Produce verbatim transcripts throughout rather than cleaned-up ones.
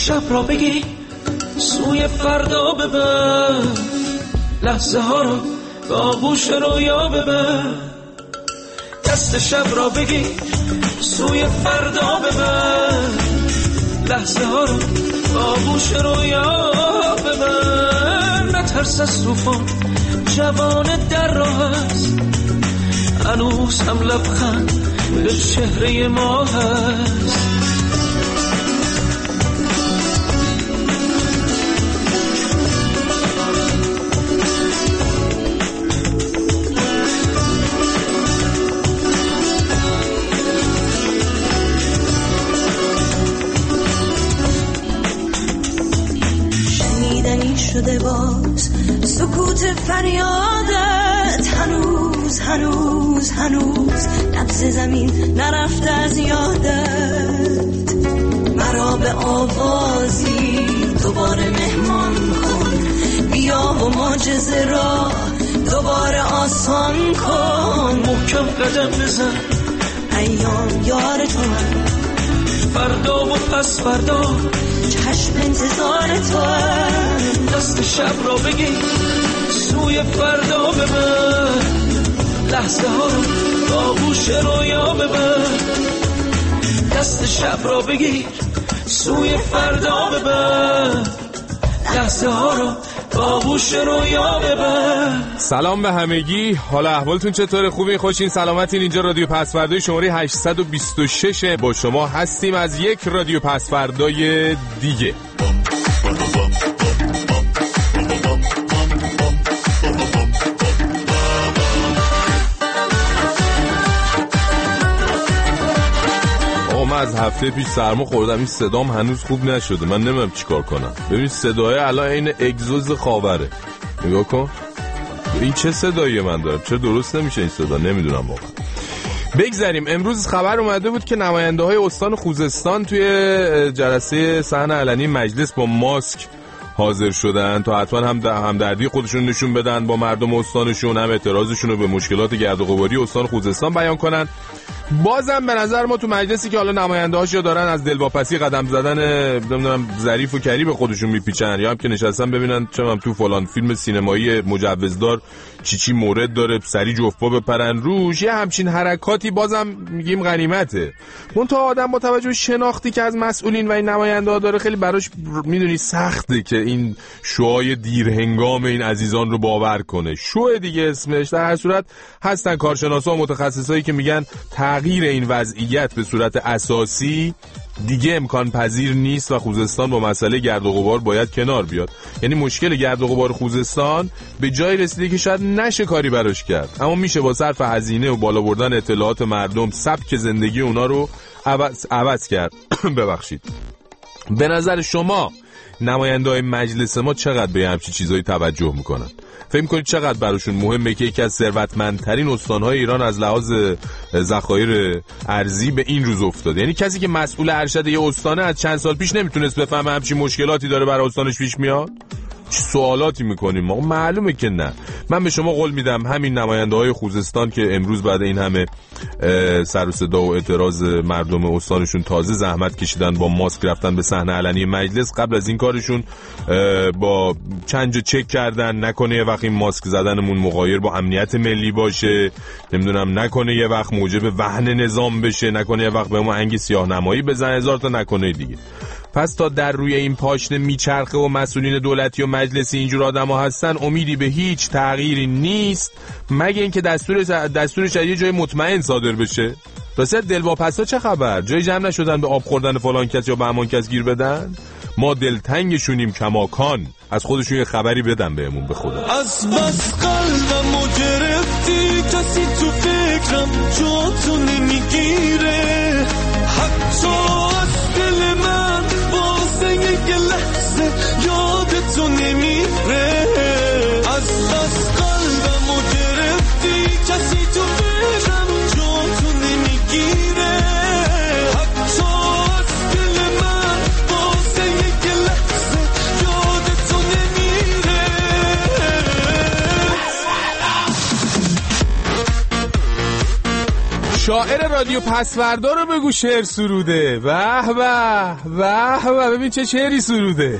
شب را بگی سوی فردا ببر، لحظه ها رو به آغوش رویا ببر. دست شب را بگی سوی فردا ببر، لحظه ها رو به آغوش رویا ببر. نترس از طوفان، جوان در راه است، هنوز هم لبخند به چهره ما هست. شنیدنی شده باز سکوت فریادت، هنوز هنوز هنوز نبض زمین نرفته از یادت. مرا به آوازی دوباره مهمان کن، بیا و معجزه را دوباره آسان کن. محکم قدم بزن، ایام یار تو هم، فردا و پس فردا چشم انتظار تو هم. دست شب را بگی سوی فردا ببر، لحظه ها رو با آغوش رویا ببر. دست شب را بگیر سوی فردا ببر، لحظه ها رو با آغوش رویا ببر. سلام به همگی، حالا احوالتون چطوره؟ خوبین؟ خوشین؟ سلامتین؟ اینجا رادیو پسفردای شماره هشتصد و بیست و شش با شما هستیم از یک رادیو پسفردای دیگه. از هفته پیش سرما خوردم، این صدام هنوز خوب نشده، من نمیدونم چیکار کنم. ببین صدای الان این اگزوز خاوره، نگاه کن این چه صدایی من دارم، چرا درست نمیشه این صدا، نمیدونم واقعا. بگذاریم. امروز خبر اومده بود که نماینده های استان خوزستان توی جلسه صحن علنی مجلس با ماسک حاضر شدن تا حتما هم همدردی خودشون نشون بدن با مردم استانشون، هم اعتراضشون رو به مشکلات گرد و غباری استان خوزستان بیان کنن. بازم به نظر ما تو مجلسی که حالا نماینده هاش یا دارن از دلواپسی قدم زدن نمیدونم ظریف و کری به خودشون میپیچن، یا هم که نشستن ببینن چه هم تو فلان فیلم سینمایی مجوزدار چی چی مورد داره سری جفت بپرن روش، یه همچین حرکاتی بازم میگیم غنیمته. منتها آدم با توجه به شناختی که از مسئولین و این نماینده ها داره خیلی براش میدونی سخته که این شوهای دیرهنگام این عزیزان رو باور کنه. شو دیگه اسمش. در هر صورت هستن کارشناسا و متخصصایی که میگن تغییر این وضعیت به صورت اساسی دیگه امکان پذیر نیست و خوزستان با مسئله گرد و غبار باید کنار بیاد. یعنی مشکل گرد و غبار خوزستان به جای رسیده که شاید نشه کاری براش کرد، اما میشه با صرف هزینه و بالا بردن اطلاعات مردم سبک زندگی اونا رو عوض, عوض کرد. ببخشید. به نظر شما نماینده‌های مجلس ما چقدر به همچین چیزایی توجه میکنن؟ فکر می‌کنید چقدر براشون مهمه که یکی از ثروتمندترین استان‌های ایران از لحاظ ذخایر ارزی به این روز افتاده؟ یعنی کسی که مسئول ارشد یه استانه از چند سال پیش نمیتونست بفهمه همچین مشکلاتی داره برای استانش پیش میاد؟ چه سوالاتی میکنیم ما؟ معلومه که نه. من به شما قول میدم همین نماینده های خوزستان که امروز بعد این همه سر و صدا و اعتراض مردم استانشون تازه زحمت کشیدن با ماسک رفتن به صحنه علنی مجلس، قبل از این کارشون با چند جا چک کردن نکنه یه وقت این ماسک زدنمون مغایر با امنیت ملی باشه، نمیدونم نکنه یه وقت موجب وهن نظام بشه، نکنه یه وقت به ما انگ سیاه نمایی بزن، هزار تا نکنه دیگه. پس تا در روی این پاشنه میچرخه و مسئولین دولتی و مجلسی اینجور آدما هستن، امیدی به هیچ تغییری نیست مگه اینکه دستور دستورش از یه جای مطمئن صادر بشه. راستی دلواپسا چه خبر؟ جای جمع نشدن به آب خوردن فلان کس یا به همان کس گیر بدن؟ ما دلتنگشونیم کماکان، از خودشون یه خبری بدن بهمون به خدا. از بس قلبمو گرفتی کسی تو فکرم جا تو نمیگیره، حتی از دل من واسه یک لحظه یادتو نمیره. از بس قلبمو گرفتی کسی تو فکرم جا تو نمیگیره، حتی از دل من واسه یک لحظه یادتو نمیره. شاعر رادیو پسوردا رو بگو شعر سروده. به به به به، ببین چه شعری سروده.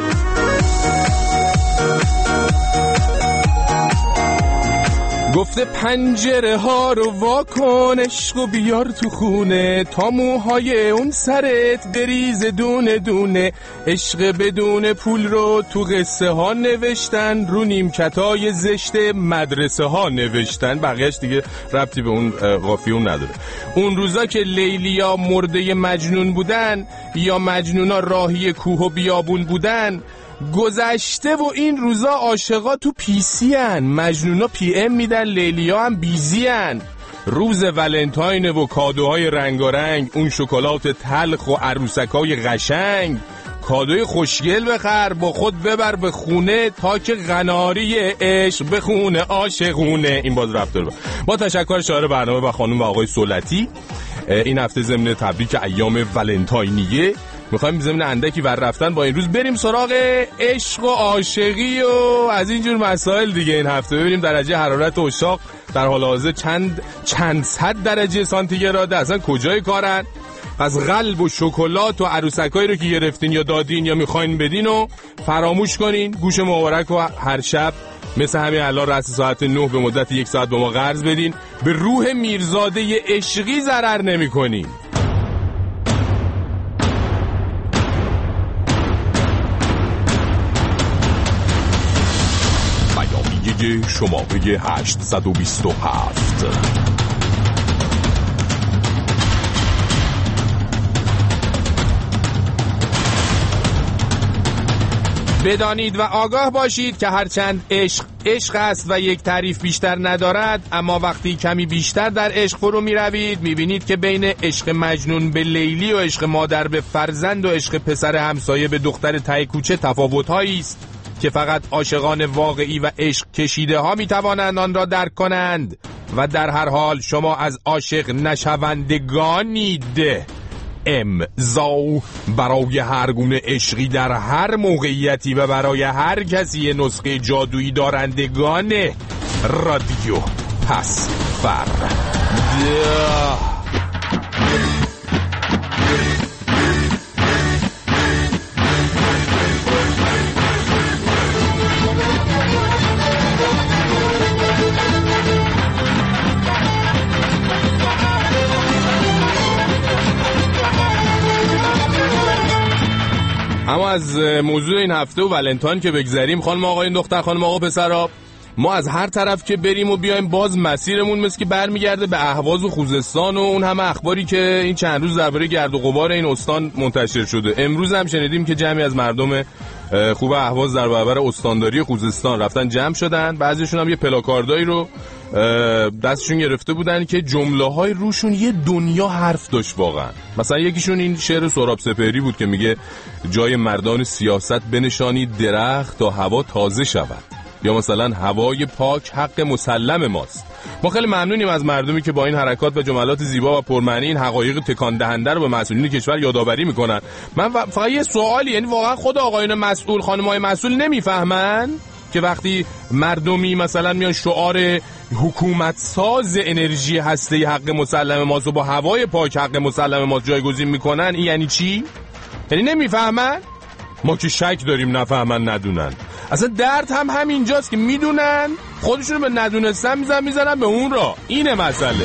گفته پنجره ها رو واکن، عشق و بیار تو خونه، تا موهای اون سرت بریز دونه دونه. عشق بدون پول رو تو قصه ها نوشتن، رو نیمکتای زشت مدرسه ها نوشتن. بقیهش دیگه ربطی به اون قافیه نداره. اون روزا که لیلیا مرده مجنون بودن، یا مجنونا راهی کوه و بیابون بودن، گذشته و این روزا عاشقا تو پیسی هن. مجنونا پی ام میدن، لیلیا هم بیزی هن. روز ولنتاین و کادوهای رنگارنگ، اون شکلات تلخ و عروسکای قشنگ. کادوی خوشگل بخر با خود ببر به خونه، تا که قناری عشق بخونه عاشقونه. این باز رفت داره. با تشکر شاعر برنامه و خانم و آقای سولتی، این هفته ضمن تبریک ایام ولنتاینیه میخوایم ضمن اندکی ور رفتن با این روز بریم سراغ عشق و عاشقی و از اینجور مسائل دیگه. این هفته ببینیم درجه حرارت عشاق در حال حاضر چند چند صد درجه سانتیگراده، اصلا کجای کارن. پس قلب و شکلات و عروسکایی رو که گرفتین یا دادین یا میخواین بدین و فراموش کنین. گوش مبارک رو هر شب مثل همین الان رأس ساعت نه به مدت یک ساعت به ما قرض بدین. به روح میرزاده عشقی ضرر نمی کنین. بیانیه شماره هشتصد و بیست و هفت. بدانید و آگاه باشید که هرچند عشق عشق است و یک تعریف بیشتر ندارد، اما وقتی کمی بیشتر در عشق فرو می روید می بینید که بین عشق مجنون به لیلی و عشق مادر به فرزند و عشق پسر همسایه به دختر ته کوچه تفاوت‌هایی است که فقط عاشقان واقعی و عشق کشیده ها می توانند آن را درک کنند. و در هر حال شما از عاشق نشوندگانید. امضا برای هر گونه عشقی در هر موقعیتی و برای هر کسی نسخه جادویی دارندگان رادیو پسوردا. اما از موضوع این هفته و ولنتاین که بگذریم، خانم آقای دختر، خانم آقا پسرا، ما از هر طرف که بریم و بیایم باز مسیرمون مثل که برمیگرده به اهواز و خوزستان و اون همه اخباری که این چند روز درباره گرد و غبار این استان منتشر شده. امروز هم شنیدیم که جمعی از مردم خوب اهواز در برابر استانداری خوزستان رفتن جمع شدن. بعضیشون هم یه پلاکاردایی رو دستشون گرفته بودن که جمله های روشون یه دنیا حرف داشت واقعا. مثلا یکیشون این شعر سهراب سپهری بود که میگه جای مردان سیاست بنشانید درخت تا هوا تازه شود، یا مثلا هوای پاک حق مسلم ماست. ما خیلی ممنونیم از مردمی که با این حرکات و جملات زیبا و پرمعنی این حقایق تکان دهنده رو به مسئولین کشور یادآوری میکنن. من فقط یه سوالی، یعنی واقعا خود آقایون مسئول، خانم‌های مسئول نمیفهمن که وقتی مردمی مثلا میان شعار حکومت ساز انرژی هسته‌ای حق مسلم ماست و با هوای پاک حق مسلم ماست جایگزین میکنن، این یعنی چی؟ یعنی نمیفهمن؟ ما که شک داریم نفهمن ندونن. اصلا درد هم همینجاست که میدونن خودشونو به ندونستن میزن میزنن به اون را. اینه مسئله.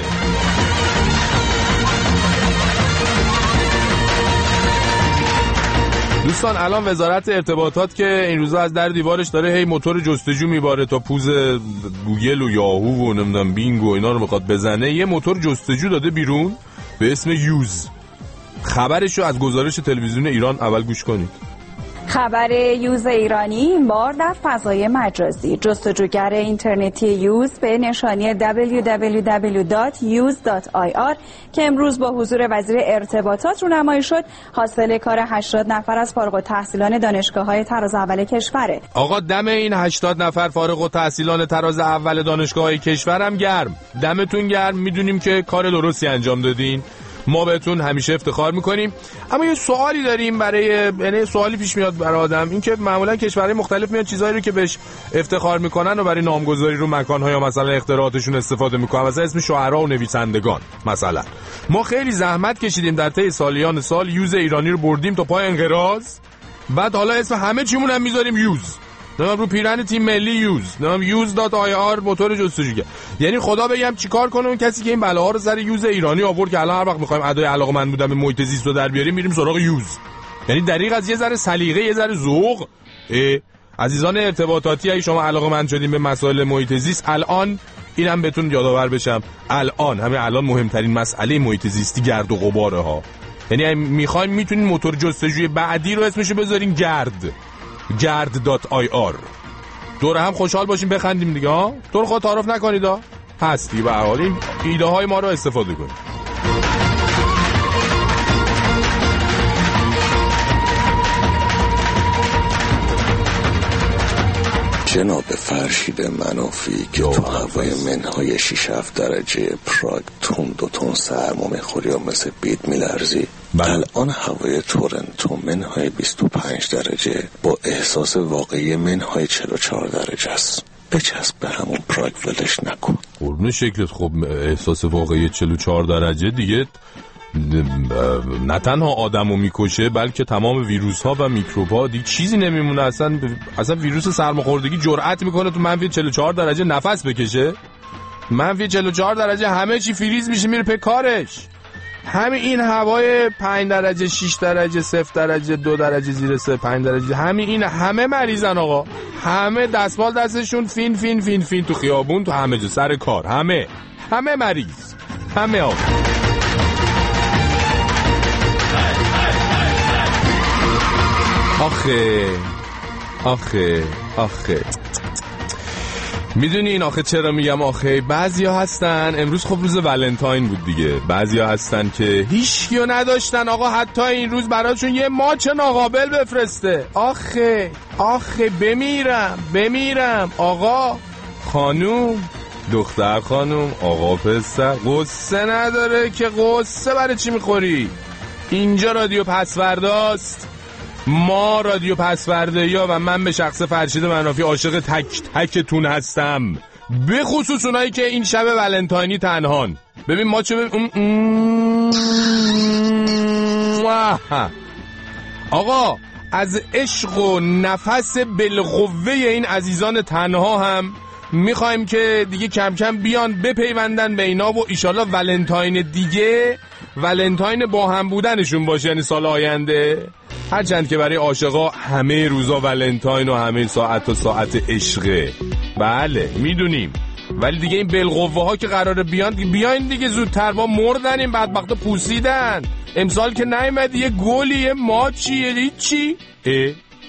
دوستان الان وزارت ارتباطات که این روزا از در دیوارش داره هی موتور جستجو میباره تا پوز گوگل و یاهو و نمیدونم بینگ و اینا رو میخواد بزنه، یه موتور جستجو داده بیرون به اسم یوز. خبرشو از گزارش تلویزیون ایران اول گوش کنید. خبر یوز ایرانی این بار در فضای مجازی. جستجوگر اینترنتی یوز به نشانی دبلیو دبلیو دبلیو دات یوز دات آی آر که امروز با حضور وزیر ارتباطات رونمایی شد، حاصل کار هشتاد نفر از فارغ التحصیلان دانشگاه‌های تراز اول کشوره. آقا دم این هشتاد نفر فارغ التحصیلان تراز اول دانشگاه‌های کشورم گرم. دمتون گرم، میدونیم که کار درستی انجام دادین. ما بهتون همیشه افتخار میکنیم. اما یه سوالی داریم برای، یعنی سوالی پیش میاد برای آدم، این که معمولا کشورهای مختلف میاد چیزایی رو که بهش افتخار میکنن و برای نامگذاری رو مکان‌ها یا مثلا اختراعاتشون استفاده میکنن، مثلا اسم شاعرها و نویسندگان. مثلا ما خیلی زحمت کشیدیم در طی سالیان سال، یوز ایرانی رو بردیم تا پای انقراض، بعد حالا اسم همه چیمون هم میذاریم یوز. نمیم رو پیرن تیم ملی یوز، نمیم یوز دات آی آر موتور جستجوگر. یعنی خدا بگم چیکار کنه اون کسی که این بلاها رو سر یوز ایرانی آورد که الان هر وقت میخوایم ادای علاقه‌مند بودن به محیط زیست رو در بیاریم میریم سراغ یوز. یعنی دریغ از یه ذره سلیقه، یه ذره ذوق. عزیزان ارتباطاتی، اگه شما علاقه‌مند شدین به مسائل محیط زیست، الان اینم بهتون یادآور بشم، الان همین الان مهمترین مسئله محیط زیستی گرد و غباره ها. یعنی میخوایم میتونین موتور جستجوی بعدی رو اسمشو بذارین گرد، گرد دات آی آر. دور هم خوشحال باشیم بخندیم دیگه ها. طور خود تعارف نکنید ها، هستی به هر حال این ایده های ما رو استفاده کنید. جناب فرشید منافی که تو هوای منهای شش هفت درجه پراگ تون دو تون سرما میخوری و مثل بید میلرزی، الان هوای تورنتو منهای بیست و پنج درجه با احساس واقعی منهای چهل و چهار درجه است. بچسب به همون پراگ، ولش نکن. قربون شکلت. خب احساس واقعی چهل و چهار درجه دیگه نه تنها آدمو میکشه بلکه تمام ویروس ها و میکروب ها دیگه چیزی نمیمونه. اصلا اصلا ویروس سرماخوردگی جرأت میکنه تو منفی چهل و چهار درجه نفس بکشه. منفی چهل و چهار درجه همه چی فریز میشه، میره به کارش. همین این هوای پنج درجه، شش درجه، صفر درجه، دو درجه زیر صفر، پنج درجه، همین این همه مریضن آقا. همه دستمال دستشون فین فین فین فین تو خیابون، تو همه جا، سر کار، همه همه مریض، همه آقا. آخه آخه آخه میدونین آخه چرا میگم آخه؟ بعضیا هستن، امروز خب روز ولنتاین بود دیگه، بعضیا هستن که هیچکیو نداشتن آقا حتی این روز براشون یه ماچ ناقابل بفرسته. آخه آخه بمیرم بمیرم. آقا خانوم، دختر خانوم، آقا پسر، قصه نداره که قصه برای چی میخوری؟ اینجا رادیو پسورداست، ما رادیو پسورده‌یا و من به شخص فرشید منافی عاشق تک تکتون هستم، به خصوص اونایی که این شب ولنتاینی تنهان. ببین ما چه ببین آقا از عشق و نفس بالقوه این عزیزان تنها هم میخوایم که دیگه کم کم بیان بپیوندن به اینا و ایشالله ولنتاین دیگه ولنتاین با هم بودنشون باشه، یعنی سال آینده. هرچند که برای عاشقا همه روزا ولنتاین و همه ساعت و ساعت عشقه، بله میدونیم، ولی دیگه این بالقوه ها که قراره بیان بیاین دیگه زودتر. با مردن این بدبختا پوسیدن. امسال که نیومد یه گلی، یه ماچی، هیچی. اه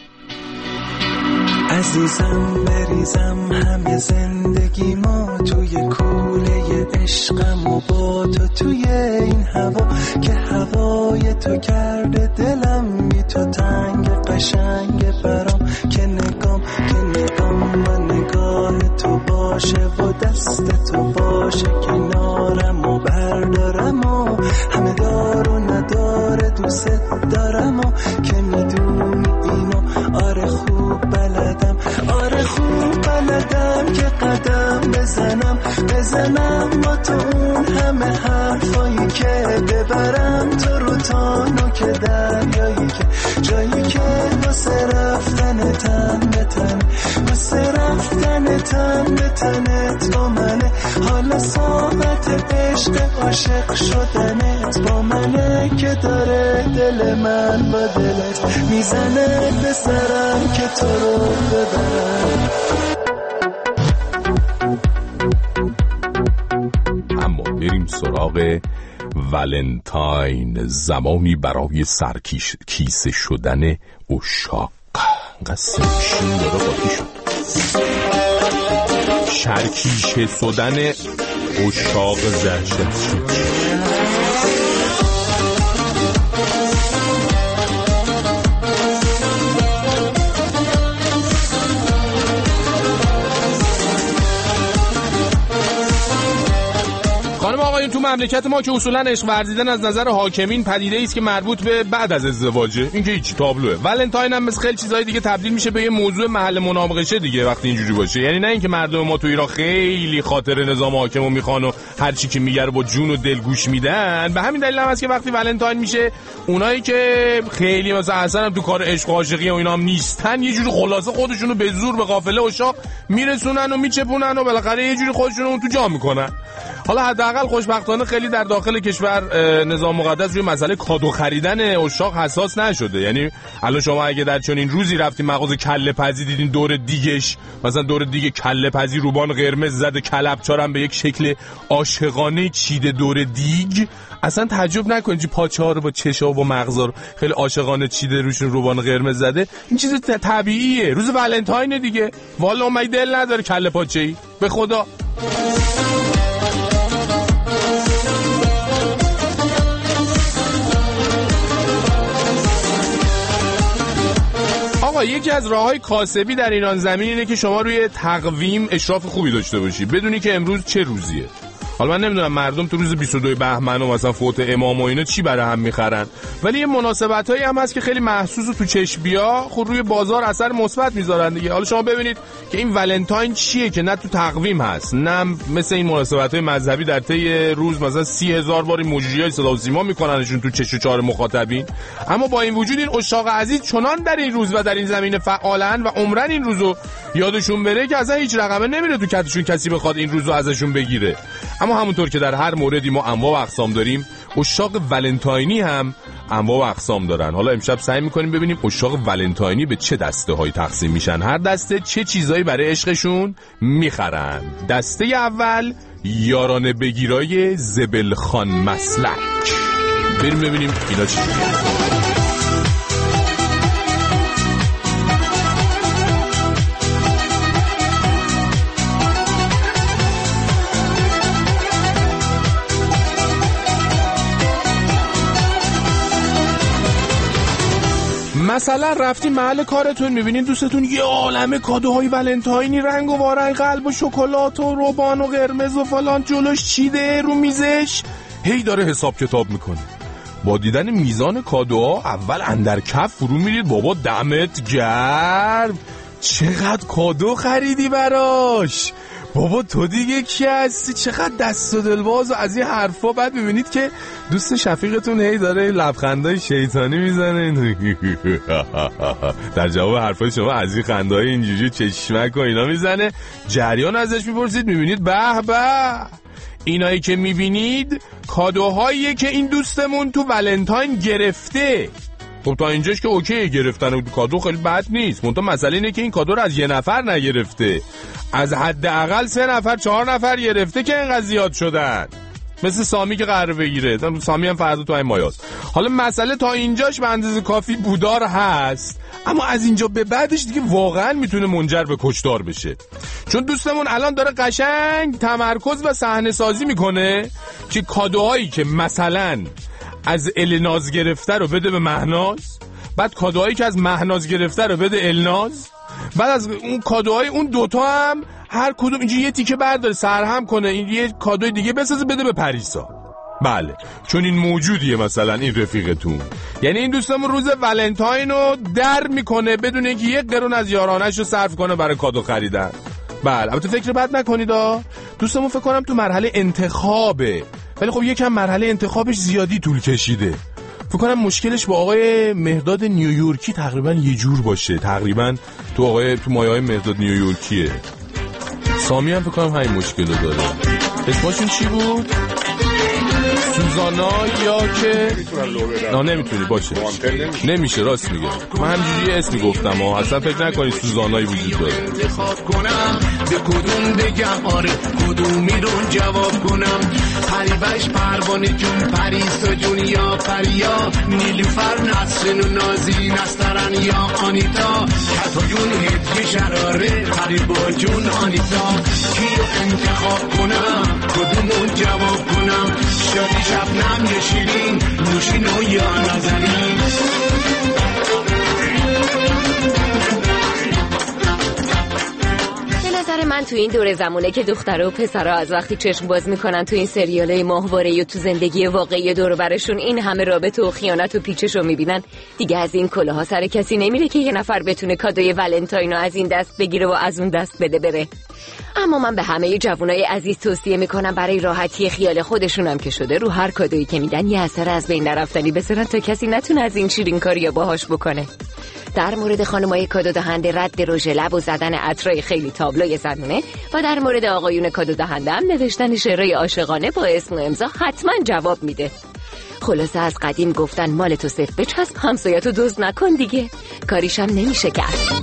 عزیزم بریزم همه زندگی ما توی کوله عشقم و با تو توی این هوا که هوای تو کرده دلم بی تو تنگ قشنگ برام که نگام که نگام و نگاه تو باشه و دست تو باشه کنارم و بردارم و همه دار و نداره دوست دارم و که میدونی اینو آره خوب بلدم آره خوب بلدم که قدم بزنم بزنم با تو اون همه حرفایی که ببرم تو رو تانو که دریایی که جایی که واسه رفتن تن به تن واسه رفتن تن به تنت با منه حالا ساعت عشق عاشق شدنت با منه که داره دل من با دلت میزنه به سرم که تو رو ببرم. اما بریم سراغ ولنتاین، زمانی برای سرکیش کیسه شدن عشاق. قسمشین داره قاطی شد. شرکیشه شدن عشاق زرشت. مملکت ما که اصولا عشق ورزیدن از نظر حاکمین پدیده است که مربوط به بعد از ازدواجه، این که هیچ تابلوه. ولنتاین هم مثل خیلی چیزای دیگه تبدیل میشه به یه موضوع محل مناقشه دیگه وقتی اینجوری باشه. یعنی نه اینکه مردم ما تو ایران خیلی خاطر نظام حاکمو میخوان و هر چی که میگه رو با جون و دل گوش میدن. به همین دلیل هم هست که وقتی ولنتاین میشه اونایی که خیلی مثلا اصلا هم تو کار عشق و عاشقی و اینا هم نیستن یه جوری خلاصه خودشونو به زور به قافله عشاق میرسونن و میچپونن و بالاخره یه جوری خودشونو اون تو جا میکنن. حالا حداقل خوشبختانه خیلی در داخل کشور نظام مقدس روی مسئله کادو خریدن عشاق حساس نشده. یعنی الان شما اگه در چنین روزی رفتین مغازه کله پزی دیدین دور دیگش مثلا دور دیگه کله پزی روبان قرمز زده کلبچارم به یک شکل عاشقانه چیده دور دیگ، اصلا تعجب نکنید چی پاچه‌ها رو با چشا و با مغزا رو خیلی عاشقانه چیده روشون روبان قرمز زده. این چیز طبیعیه، روز ولنتاین دیگه. والا من دل نداره کله پاچه‌ای به خدا. آقا یکی از راه‌های کاسبی در ایران زمین اینه که شما روی تقویم اشراف خوبی داشته باشی، بدونی که امروز چه روزیه. حالا من نمیدونم مردم تو روز بیست و دو بهمن و مثلا فوت امام و اینا چی برای هم میخرن، ولی یه مناسبتایی هم هست که خیلی محسوس و تو چشم بیا خود روی بازار اثر مثبت میذارن دیگه. حالا شما ببینید که این ولنتاین چیه که نه تو تقویم هست نه مثل این مناسبت‌های مذهبی در طی روز مثلا سی هزار بار موجیای صدا و سیما میکننشون تو چش و چهار مخاطبین. اما با این وجود این عشاق عزیز چنان در این روز و در این زمینه فعالن و عمرن این روزو یادشون بره که اصلا هیچ رقمه نمیره تو کتشون کسی بخواد این روزو ازشون بگیره. اما همونطور که در هر موردی ما انواع و اقسام داریم، عشاق ولنتاینی هم انواع و اقسام دارن. حالا امشب سعی می‌کنیم ببینیم عشاق ولنتاینی به چه دسته‌هایی تقسیم میشن، هر دسته چه چیزایی برای عشقشون میخرن. دسته اول یارانه بگیرای زبلخان مسلک. بریم ببینیم اینا چی میگن. مثلا رفتین محل کارتون میبینین دوستتون یه عالمه کادوهای ولنتاینی رنگ و وارنگ قلب و شکلات و روبان و قرمز و فلان جلوش چیده رو میزش، هی داره حساب کتاب میکنه. با دیدن میزان کادوها اول اندر کف فرو میرید بابا دمت گرم چقدر کادو خریدی براش، بابا تو دیگه کی هستی، چقدر دست و دلباز و از این حرفا. بعد میبینید که دوست شفیقتون هی داره لبخندای شیطانی میزنه در جواب حرفای شما از این خندای اینجوری چشمک و اینا میزنه. جریان ازش میپرسید، میبینید به به اینایی که میبینید کادوهاییه که این دوستمون تو ولنتاین گرفته. خب تا اینجاش که اوکی، گرفتن و کادو خیلی بد نیست، منتها مسئله اینه که این کادو رو از یه نفر نگرفته، از حداقل سه نفر چهار نفر گرفته که اینقدر زیاد شدن. مثل سامی که قراره بگیره، سامی هم فردا تو این مایاست. حالا مسئله تا اینجاش به اندازه کافی بودار هست، اما از اینجا به بعدش دیگه واقعا میتونه منجر به کشتار بشه. چون دوستمون الان داره قشنگ تمرکز و صحنه سازی میکنه که کادوهایی که مثلا از الناز گرفته رو بده به مهناز، بعد کادوهایی که از مهناز گرفته رو بده الناز، بعد از اون کادوهای اون دوتا هم هر کدوم اینجا یه تیکه برداره سرهم کنه، این یه کادوی دیگه بسازه بده به پریسا. بله چون این موجودیه مثلا این رفیقتون. یعنی این دوستمون روز ولنتاین رو در میکنه بدون اینکه یک قرون از یارانش رو صرف کنه برای کادو خریدن. بله البته فکر بد نکنید ها، دوستمون فکر کنم تو مرحله انتخابه، ولی خب یکم مرحله انتخابش زیادی طول کشیده. فکر کنم مشکلش با آقای مهداد نیویورکی تقریبا یه جور باشه، تقریبا تو آقای تو مایه‌های مهداد نیویورکیه. سامی هم فکر کنم همین مشکل رو داره. اسمشون چی بود؟ سوزانا یا که نه نمیتونی باشه نمیشه، راست میگه، من همجوری اسمی گفتم ها، اصلا فکر نکنی سوزانایی وجود داره. انتخاب کنم به کدوم بگم آره کدومی رو جواب کنم، پریوش پروانه جون پریسا جون یا پریا نیلوفر نسرین و نازی نسترن یا آنیتا کتا جون هدیه شراره پریبا جون آنیتا، کیو انتخاب کنم کدومو جواب کنم، شادی شبنم یا شیرین نوشین و یا نازنین. به نظر من تو این دوره زمونه که دخترها و پسرها از وقتی چشم باز میکنن تو این سریالای ماهواره یا تو زندگی واقعی دور و برشون این همه رابطه و خیانت و پیچش رو میبینن، دیگه از این کلاها سر کسی نمیره که یه نفر بتونه کادوی ولنتاین رو از این دست بگیره و از اون دست بده بره. اما من به همه جوانای عزیز توصیه میکنم برای راحتی خیال خودشونم که شده رو هر کادویی که میدن یه اثر از بین نرفتنی بذارن تا کسی نتونه از این شیرین کاریا باهاش بکنه. در مورد خانمای کادو دهنده رد رژ لب و زدن عطرای خیلی تابلوی زنونه و در مورد آقایون کادو دهنده هم نوشتن شعرهای عاشقانه با اسم و امضا حتما جواب میده. خلاصه از قدیم گفتن مال تو صفر بچسب، همسایه‌تو دزد نکن دیگه، کاریشم نمیشه کرد.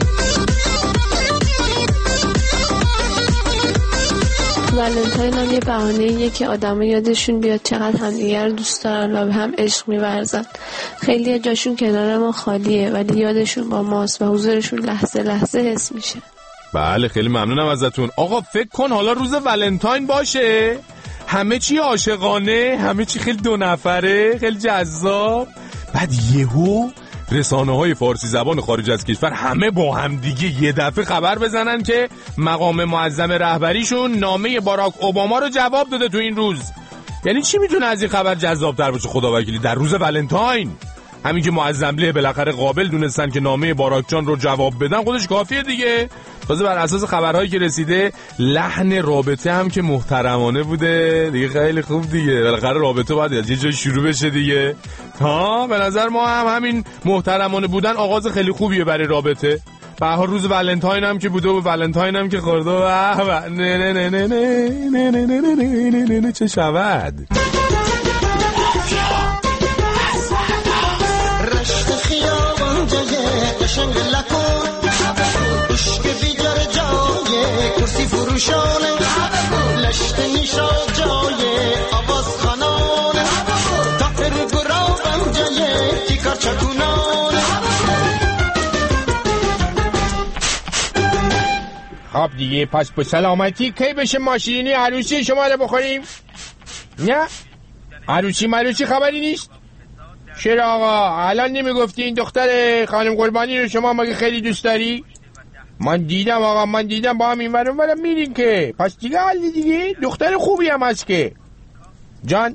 ولنتاین هم یه بهانه‌ایه که آدم‌ها یادشون بیاد چقدر همدیگه رو دوست دارن و به هم عشق می‌ورزن. خیلی جاشون کنار ما خالیه ولی یادشون با ماست و حضورشون لحظه لحظه حس میشه. بله خیلی ممنونم ازتون. آقا فکر کن حالا روز ولنتاین باشه، همه چی عاشقانه، همه چی خیلی دو نفره، خیلی جذاب، بعد یهو رسانه‌های فارسی زبان خارج از کشور همه با هم دیگه یه دفعه خبر بزنن که مقام معظم رهبریشون نامه باراک اوباما رو جواب داده تو این روز. یعنی چی میتونه از این خبر جذاب‌تر باشه خدا وکیلی در روز ولنتاین؟ همین که معظمله بالاخره قابل دونستن که نامه باراک جان رو جواب بدن خودش کافیه دیگه. تازه بر اساس خبرهایی که رسیده لحن رابطه هم که محترمانه بوده دیگه، خیلی خوب دیگه. بالاخره رابطه باید از یه جای شروع بشه دیگه. ها به نظر ما هم همین محترمانه بودن آغاز خیلی خوبیه برای رابطه. به هر حال روز ولنتاین هم که بوده و ولنتاین هم که خورده و نه نه نه نه نه نه نه نه نه چه شود. رشت خیابان جای قشنگ لکن عشق بیجار جای کرسی فروشانه لشت نیشا جای آواز خانانه تافر گرابم جای تیکار چکونانه. خب دیگه پس به سلامتی کی بشه ماشینی عروسی شما رو بخوریم؟ نه عروسی مروسی خبری نیست؟ چرا آقا الان نمیگفتی این دختر خانم قربانی رو شما مگه خیلی دوست داری؟ من دیدم آقا، من دیدم با هم این ورم ورم میرین که پس دیگه حالی دیگه دختر خوبی هم هست که جان.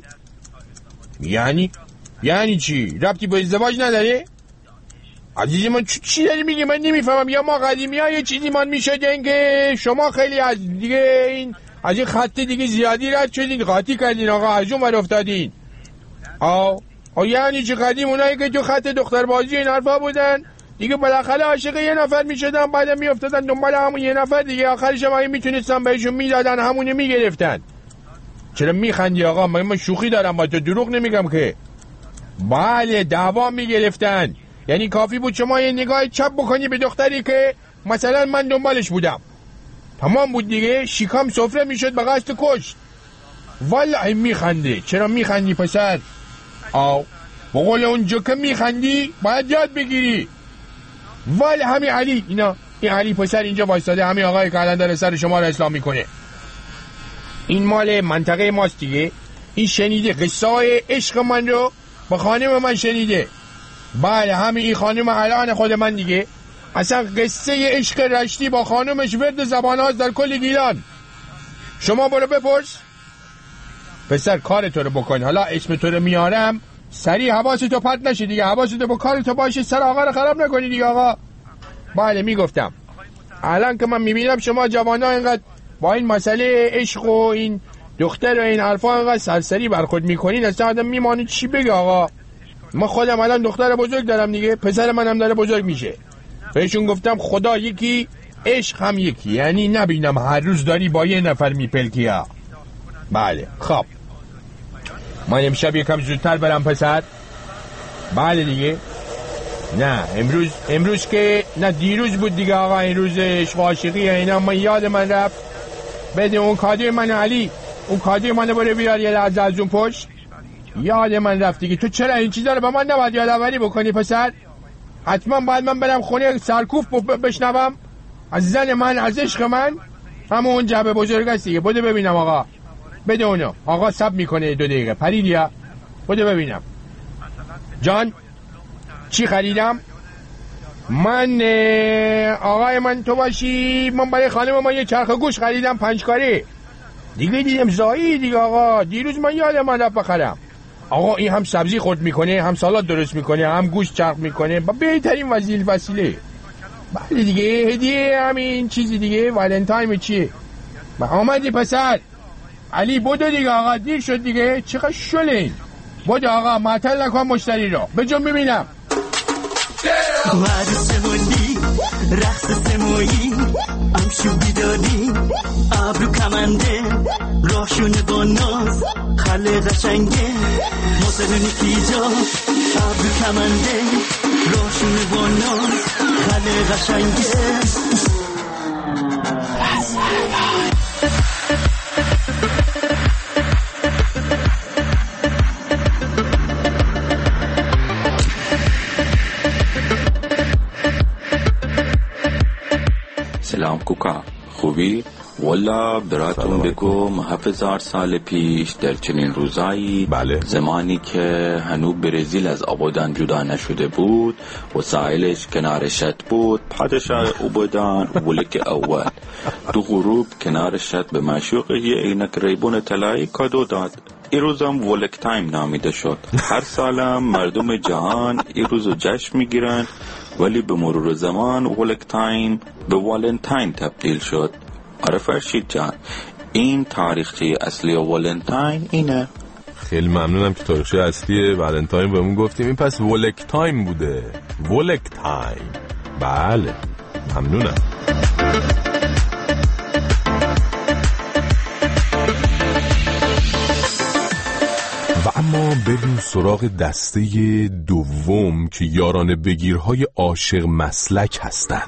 یعنی یعنی چی؟ ربطی با ازدواج نداره؟ عزیزی من چی داری میگی؟ من نمیفهمم. یا ما قدیمی ها یه چیزی من میشدین که شما خیلی از دیگه این از این خط دیگه زیادی رد شدین، قاطی کردین آقا، از اون ور افتادین. آه آه یعنی چی قدیم اونایی که تو خط دختر بازی این حرفا بودن دیگه بالاخره عاشق یه نفر میشدن بعد میافتادن دنبال همون یه نفر دیگه، آخرش هم اگه میتونستن بهشون میدادن همونو میگرفتن. چرا میخندی آقا؟ من شوخی دارم با تو، دروغ نمیگم که. بله دعوا میگرفتن، یعنی کافی بود شما یه نگاه چپ بکنی به دختری که مثلا من دنبالش بودم، تمام بود دیگه، شیکام سفره میشد به قصد کشت. والله میخنده. چرا میخندی پسر؟ آو بقول اونجا که میخندی باید یاد بگیری. والا همین علی، اینا این علی پسر اینجا وایستاده، همین آقای که الان داره سر شما رو اسلام میکنه. این مال منطقه ماست دیگه. این شنیده قصه های عشق من رو با خانم من شنیده. بله همین این خانم الان خود من دیگه. اصلا قصه عشق رشتی با خانمش ورد زبان هاست در کل گیلان. شما برو بپرس. پسر کار تو رو بکن، حالا اسم تو رو میارم سریع حواستو پرت نشه دیگه، حواستو با کارتو باشه، سر آقا رو خراب نکنی دیگه آقا. بله میگفتم الان که من میبینم شما جوانا اینقدر با این مسئله عشق و این دختر و این حرفا اینقدر سرسری برخورد میکنین، اصلا آدم میمانه چی بگه آقا. من خودم الان دختر بزرگ دارم دیگه، پسر منم داره بزرگ میشه، بهشون گفتم خدا یکی عشق هم یکی، یعنی نبینم هر روز داری با یه نفر میپلکی ها. بله خب من امشب یکم زودتر برم پسر. بله دیگه. نه امروز امروز که نه دیروز بود دیگه آقا، این روز عشق و عاشقی اینا من یاد من رفت. بده اون کادوی من علی، اون کادوی منو بره بیار یه لحظه از اون پشت. یاد من رفت دیگه. تو چرا این چیزا رو به من نباید یادآوری بکنی پسر؟ حتما باید من برم خونه سرکوف بشنوم از زن من، از عشق من. همون اون جبه بزرگ است دیگه. بده ببینم آقا، بده اونو. آقا سب میکنه دو دقیقه. پریدیا بده ببینم. جان چی خریدم؟ من آقای من تو باشی، من برای خانم ما یه چرخ گوش خریدم پنج کاره دیگه، دیدم زایی دیگه آقا، دیروز من یادم اومد بخرم. آقا این هم سبزی خورد میکنه، هم سالاد درست میکنه، هم گوشت چرخ میکنه، با بهترین وسیله وسیله. بله دیگه هدیه همین چیزی دیگه، ولنتاین چیه؟ ما آمدی پسر علی بودو دیگه آقا، دیر شد دیگه، چقدر شلین. بودو آقا معطل نکن مشتری رو، بجون ببینم. عروس موندی رقص سمویی امشو بیداری ابرو کمنده راهشونه با ناز خله قشنگه موسیقی پیجا ابرو کمنده راهشونه با ناز خله قشنگه. سلام کوکا، خوبی؟ والا براتون بگو هزار سال پیش در چنین روزایی، بله. زمانی که هنوز برزیل از آبادان جدا نشده بود و ساحلش کنار شط بود، پادشاه آبادان ولک اول دو غروب کنار شط به معشوقه یه عینک ریبون طلایی کادو داد. این روزم ولک تایم نامیده شد. هر سالم مردم جهان این روزو جشن میگیرن، ولی به مرور زمان ولک تایم به والنتاین تبدیل شد. آره فرشید جان، این تاریخچه اصلی والنتاین اینه. خیلی ممنونم که تاریخچه اصلی والنتاین بهمون گفتیم. این پس ولک تایم بوده، ولک تایم. بله ممنونم. و اما بریم سراغ دسته دوم که یاران بگیرهای عاشق مسلک هستند.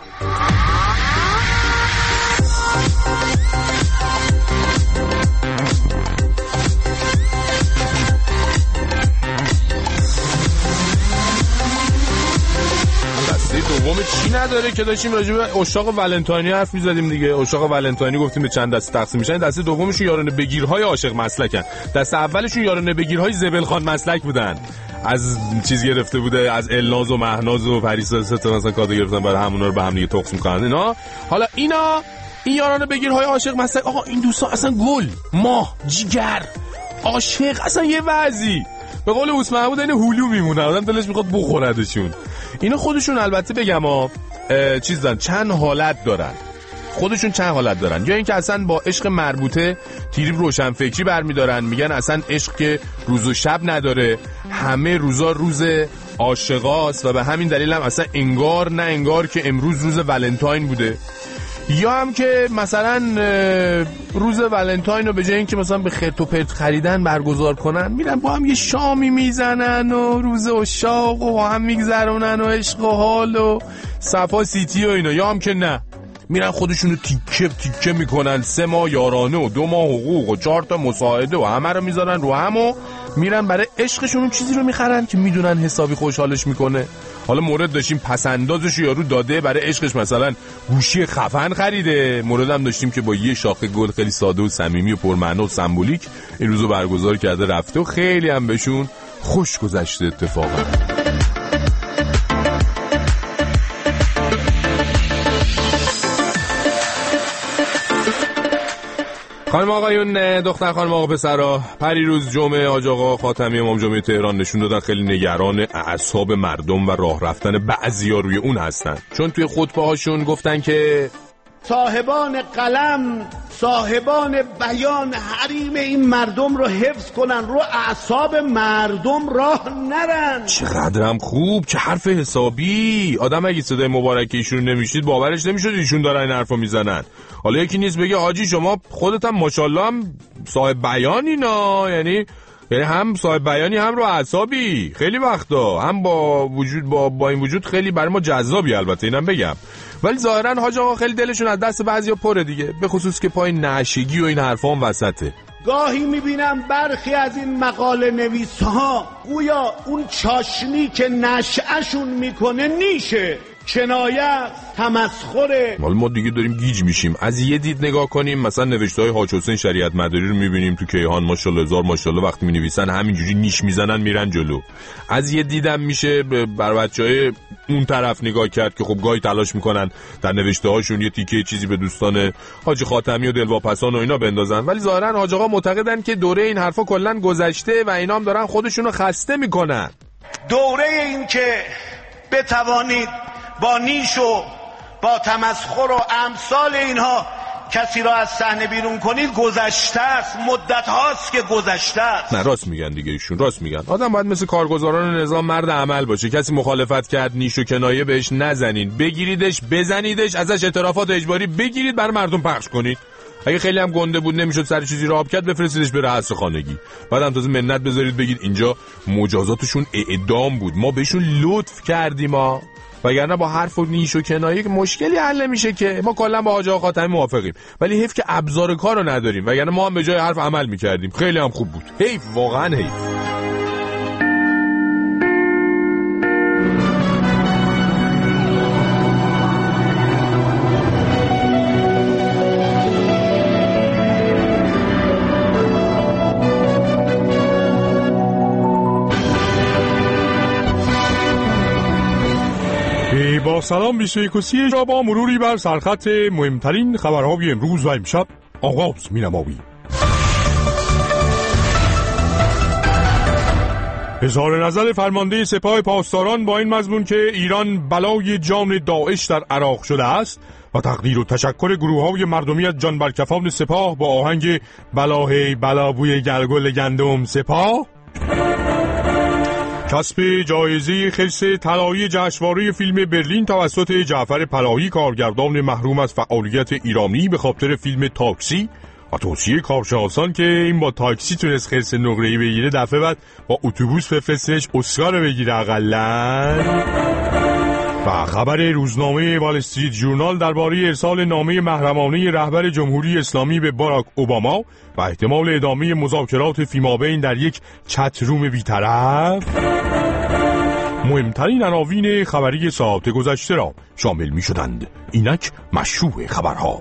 دوم چی نداره که داشتیم راجع به عشاق ولنتاینی حرف می‌زدیم دیگه. عشاق ولنتاینی گفتیم به چند دسته تقسیم میشن. دسته دومشون یاران بگیرهای عاشق مسلکن. دسته اولشون یاران بگیرهای زبلخان مسلک بودن. از چیز گرفته بوده، از الناز و مهناز و پریسا مثلا کادو گرفتن برای همونا رو به هم دیگه تقسیم می‌کنن اینا. حالا اینا این یاران بگیرهای عاشق مسلک، آقا این دوستان اصلا گل، ماه، جیگر، عاشق، اصلا یه وضعی. به قول اوس محمود این هولو میمونه، آدم دلش میخواد بخوردشون. اینا خودشون البته بگم ها چیز دارن، چند حالت دارن. خودشون چند حالت دارن. یا اینکه اصلا با عشق مربوطه تیریب روشن فکری برمیدارن، میگن اصلا عشق که روز و شب نداره، همه روزا روز عاشقاست و به همین دلیل هم اصلا انگار نه انگار که امروز روز ولنتاین بوده. یا هم که مثلا روز ولنتاین رو به جای اینکه مثلا به خرت و پرت خریدن برگزار کنن، میرن با هم یه شامی میزنن و روز عشاق و با هم میگذرونن و عشق و حال و صفا سیتی و اینا. یا هم که نه، میرن خودشونو تیکه تیکه میکنن، سه ماه یارانه و دو ماه حقوق و چهار تا مساعده و همه رو میذارن رو هم و میرن برای عشقشون اون چیزی رو میخرن که میدونن حسابی خوشحالش میکنه. حالا مورد داشتیم پسندازش یارو داده برای عشقش مثلا گوشی خفن خریده، مورد هم داشتیم که با یه شاخه گل خیلی ساده و صمیمی و پرمعنا و سمبولیک این روزو برگزار کرده رفته و خیلی هم بهشون خوش گذشته اتفاقا. خانم آقایون، دختر خانم آقا پسرا، پریروز جمعه حاج آقا خاتمی امام جمعه تهران نشون دادن خیلی نگران اعصاب مردم و راه رفتن بعضیا روی اون هستن، چون توی خطبه هاشون گفتن که صاحبان قلم، صاحبان بیان، حریم این مردم رو حفظ کنن، رو اعصاب مردم راه نرن. چقدرم خوب، چه حرف حسابی. آدم اگه صدای مبارکه ایشون نمیشید باورش نمیشد ایشون دارن این حرفو میزنن. حالا یکی نیست بگه حاجی شما خودت هم ماشاءالله هم صاحب بیانی نا، یعنی یعنی هم صاحب بیانی هم رو اعصابی، خیلی وقتا هم با وجود با با این وجود خیلی برای ما جذابی. البته اینم بگم، ولی ظاهرا حاج آقا خیلی دلشون از دست بعضیا پره دیگه، به خصوص که پای نعشگی و این حرفا هم وسطه. گاهی میبینم برخی از این مقاله نویس‌ها گویا اون چاشنی که نشأشون میکنه نیشه، کنایه، تمسخره. حالا ما دیگه داریم گیج میشیم. از یه دید نگاه کنیم، مثلا نوشته‌های حاج حسین شریعت مداری رو میبینیم تو کیهان، ماشاءالله هزار ماشاءالله وقتی مینویسن همینجوری نیش میزنن میرن جلو. از یه دیدم میشه بر بچهای اون طرف نگاه کرد که خب گاهی تلاش میکنن در نوشته هاشون یه تیکه چیزی به دوستان حاجی خاتمی و دلواپسان و اینا بندازن، ولی ظاهرا حاج آقا معتقدن که دوره این حرفا کلا گذشته و اینا هم دارن خودشونو خسته میکنن. دوره این که بتوانید با نیش و با تمسخر و امثال اینها کسی را از صحنه بیرون کنید گذشته است، مدت هاست که گذشته است. نه راست میگن دیگه ایشون، راست میگن. آدم باید مثل کارگزاران نظام مرد عمل باشه. کسی مخالفت کرد نیش و کنایه بهش نزنین، بگیریدش بزنیدش، ازش اعترافات اجباری بگیرید برای مردم پخش کنید. اگه خیلی هم گنده بود نمیشد سر چیزی رو آب کرد بفرستیدش بره حبس خانگی. بعدم تازه منت بذارید بگید اینجا مجازاتشون اعدام بود، ما بهشون لطف کردیم ما. وگرنه با حرف و نیش و کنایه مشکلی حل نمیشه که. ما کلا با حاج آقا خاتمی موافقیم، ولی حیف که ابزار کارو نداریم، وگرنه ما هم به جای حرف عمل میکردیم. خیلی هم خوب بود. حیف، واقعا حیف. با سلام بیست و یک و سی را با مروری بر سرخط مهمترین خبرهای امروز و امشب آغاز می‌نماییم. اظهار نظر فرمانده سپاه پاسداران با این مضمون که ایران بلای جان داعش در عراق شده است و تقدیر و تشکر گروه‌های مردمی از جان برکفان سپاه با آهنگ بلاهی بلابوی گلگل گندم سپاه. کسب جایزه خرس طلایی جشنواره فیلم برلین توسط جعفر پلاهی، کارگردان محروم از فعالیت ایرانی، به خاطر فیلم تاکسی و توصیه کارشناسان که این با تاکسی تونست خرس نقره‌ای بگیره، دفعه بعد با اتوبوس بفرستش اسکار بگیره اقلن. و خبر روزنامه وال استریت ژورنال درباره ارسال نامه محرمانه رهبر جمهوری اسلامی به باراک اوباما و احتمال ادامه مذاکرات فیمابین در یک چت روم بی‌طرف. مهمترین عناوین خبری ساعت گذشته را شامل می شدند. اینک مشروع خبرها.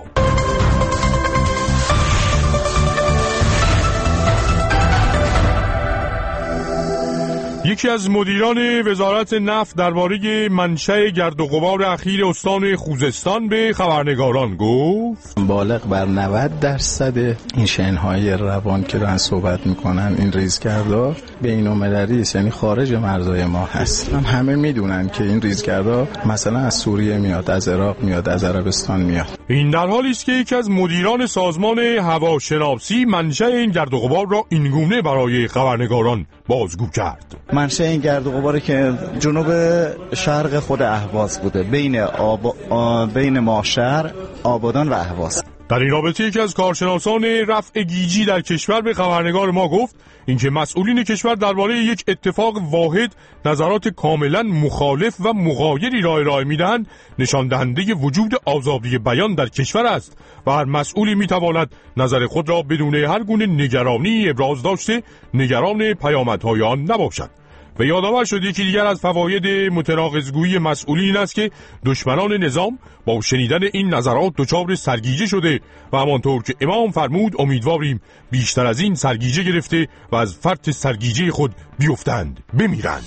یکی از مدیران وزارت نفت درباره منشأ گرد و غبار اخیر استان خوزستان به خبرنگاران گفت بالغ بر نود درصد این شنهای روان که دارن صحبت میکنن، این ریزگردها بین‌المللی است، یعنی خارج مرزهای ما هست. هم همه میدونن که این ریزگردها مثلا از سوریه میاد، از عراق میاد، از عربستان میاد. این در حالی است که یکی از مدیران سازمان هواشناسی منشأ این گرد و غبار را اینگونه برای خبرنگاران بازگو کرد. منشأ این گرد و غباری که جنوب شرق خود اهواز بوده، بین آب... آ... بین ماشر، آبادان و اهواز. در این رابطه یکی از کارشناسان رفع گیجی در کشور به خبرنگار ما گفت اینکه مسئولین کشور درباره یک اتفاق واحد نظرات کاملا مخالف و مغایری را ارائه میدهند، نشان دهنده وجود آزادی بیان در کشور است و هر مسئولی میتواند نظر خود را بدون هر گونه نگرانی ابراز داشته نگران پیامدهای آن نباشد. و یادآور شد یکی دیگر از فواید متناقض‌گویی مسئولین است که دشمنان نظام با شنیدن این نظرات دچار سرگیجه شده و همانطور که امام فرمود امیدواریم بیشتر از این سرگیجه گرفته و از فرط سرگیجه خود بیفتند، بمیرند.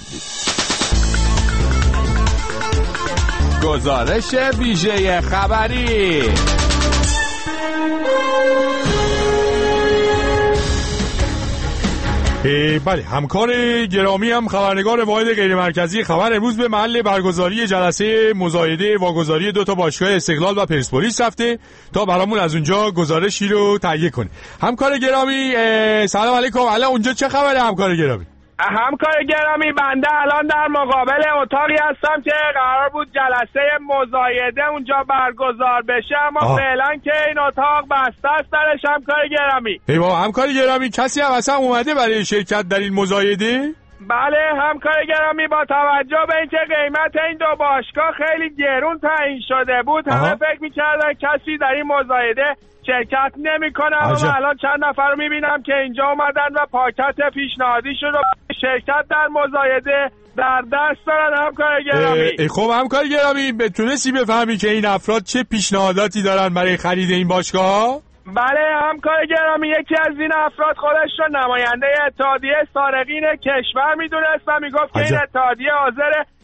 گزارش ویژه خبری. بله، همکار گرامی هم خبرنگار واحد غیر مرکزی خبر امروز به محل برگزاری جلسه مزایده واگذاری دو تا باشگاه استقلال و پرسپولیس رفته تا برامون از اونجا گزارشی رو تهیه کنه. همکار گرامی سلام علیکم. الان اونجا چه خبره همکار گرامی؟ همکار گرامی بنده الان در مقابل اتاقی هستم که قرار بود جلسه مزایده اونجا برگزار بشه، اما آه. فعلا که این اتاق بسته است درش همکار گرامی. ای بابا همکار گرامی، کسی هم اصلا اومده برای شرکت در این مزایده؟ بله همکار گرامی، با توجه به اینکه قیمت این دو باشگاه خیلی گرون تعیین شده بود، همه فکر می‌کردن کسی در این مزایده شرکت نمی‌کنه، اما الان چند نفر رو می‌بینم که اینجا اومدن و پاکت پیشنهادیشون رو شرکت در مزایده در دست دارن همکار گرامی. خب همکار گرامی، بتونستی بفهمی که این افراد چه پیشنهاداتی دارن برای خرید این باشگاه؟ بله همکار گرامی، یکی از این افراد خودش رو نماینده اتحادیه سارقین کشور میدونست و میگفت که این اتحادیه حاضر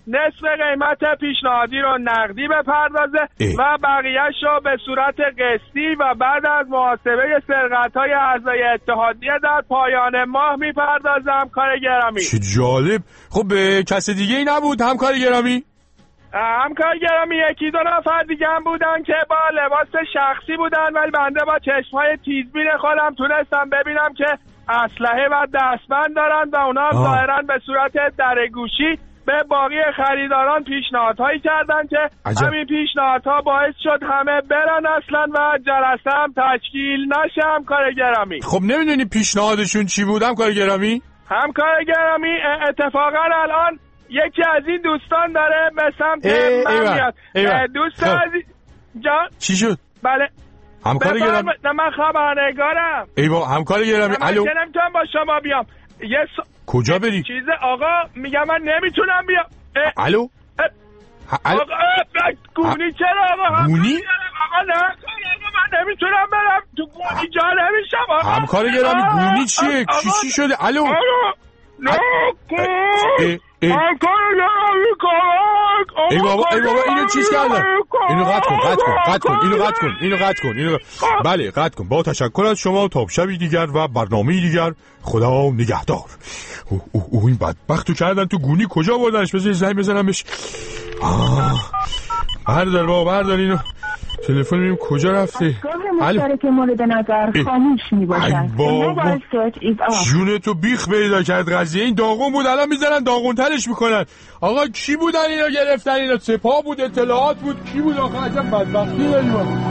نصف قیمت پیشنهادی رو نقدی بپردازه اه. و بقیهش رو به صورت قسطی و بعد از محاسبه سرقت‌های اعضای اتحادیه در پایان ماه میپردازه. همکار گرامی چه جالب. خب کس دیگه ای نبود همکار گرامی؟ همکار گرامی یکی دو نفر دیگه هم بودن که با لباس شخصی بودن، ولی بنده با چشمای تیزبین خودم تونستم ببینم که اسلحه و دستبند دارن و اونا ظاهرا به صورت درگوشی به باقی خریداران پیشنهادهایی کردن که عجب. همین پیشنهادها باعث شد همه برن اصلا و جلسه هم تشکیل نشه. همکار گرامی خب نمیدونی پیشنهادشون چی بود همکار گرامی؟ همکار گرامی اتفاقا الان یکی از این دوستان داره به سمت من میاد. دوست عزیز جان چی شد؟ بله همکار گرامی من خبرنگارم. ایوا همکار گرامی الو من نمیتونم با شما بیام. یه س... کجا بری؟ چیز آقا میگم من نمیتونم بیام. الو آقا گونی چرا آقا؟ گونی؟ آقا نه من نمیتونم برم تو گونی جا نمیشم. همکار گرامی گونی چیه؟ چی چی شده؟ الو نه همکار گرامی کمک. ای بابا ای بابا اینو چیز کردن. اینو قطع کن قطع کن قطع کن اینو قطع کن اینو قطع کن اینو بله قطع کن. با تشکر از شما تا شبی دیگر و برنامه‌ای دیگر. خدا نگهدار. او او, او این بدبختو کردن تو گونی. کجا بردنش؟ بذار زنگ بزنم بهش. آه بردار بابا بردار اینو. تلفن ببینیم کجا رفته. مشترک مورد نظر خاموش میباشد. بابا جونتو بیخ پیدا کرد قضیه. این داغون بود الان میزنن داغون ترش میکنن. آقا کی بودن اینا گرفتن؟ اینا سپاه بود اطلاعات بود کی بود؟ آقا عجب بدبختی داریم.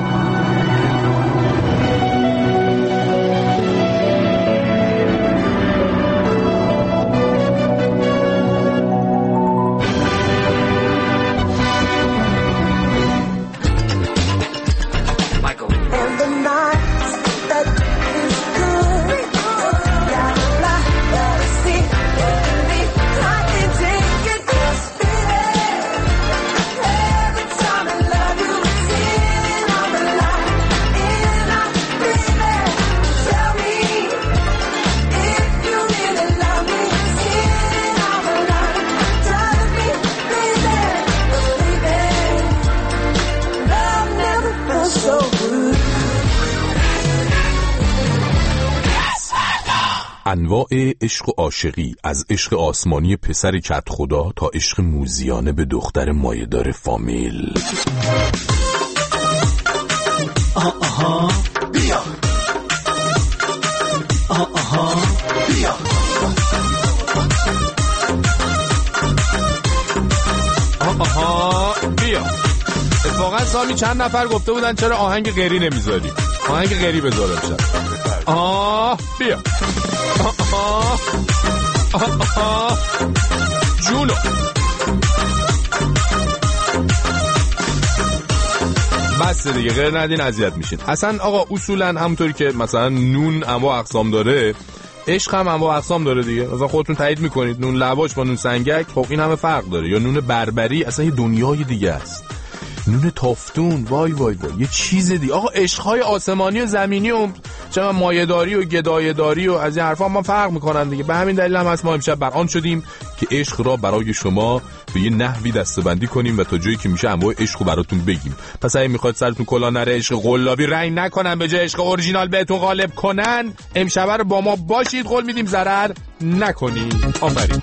انواع عشق و عاشقی، از عشق آسمانی پسر کت خدا تا عشق موزیانه به دختر مایه‌دار فامیل. آها آها بیا آها آها بیا آها بیا. اتفاقا سامی چند نفر گفته بودن چرا آهنگ غیری نمیذاری؟ آهنگ غیری بذارم شد. آه بیا آه آه آه جونو. بس دیگه غیر ندین اذیت میشین. اصلا آقا اصولا همونطوری که مثلا نون انواع اقسام داره، عشق هم انواع اقسام داره دیگه. مثلا خودتون تایید میکنید نون لواش با نون سنگک، خب این همه فرق داره. یا نون بربری اصلا یه دنیای دیگه است. نون تافتون وای وای وای یه چیز دیگه. آقا عشق‌های آسمانی و زمینی و چه مایه‌داری و گدایه‌داری و از این حرفا ما فرق میکنن دیگه. به همین دلیل هم از ما امشب بر آن شدیم که عشق را برای شما به یه نحوی دسته‌بندی کنیم و تا جایی که میشه انواع عشقو براتون بگیم. پس اگه میخواد سرتون کلا نره عشق قلابی رنگ نکنن به جای عشق اورجینال بهتون غالب کنن، امشب رو با ما باشید. قول میدیم ضرر نکنید. آفرین.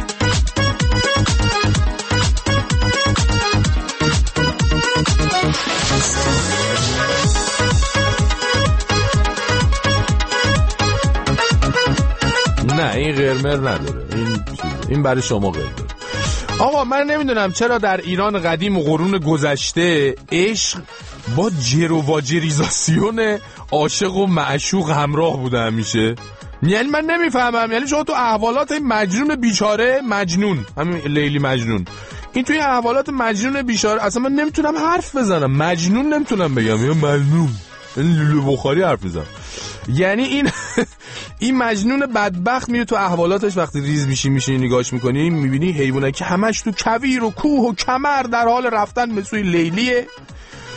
نه این غرمر نداره. این این برای شما غیر داره. آقا من نمیدونم چرا در ایران قدیم و قرون گذشته عشق با جروواجریزاسیون عاشق و معشوق همراه بوده همیشه. یعنی من نمیفهمم، یعنی شما تو احوالات مجنون بیچاره مجنون، همین لیلی مجنون، این توی احوالات مجنون بیچاره اصلا من نمیتونم حرف بزنم. مجنون نمیتونم بگم یا مجنون، این لولو بخاری حرف میزنم. یعنی این این مجنون بدبخت میره تو احوالاتش، وقتی ریز میشی میشی نگاهش میکنی میبینی حیوانه که همش تو کویر و کوه و کمر در حال رفتن به سوی لیلیه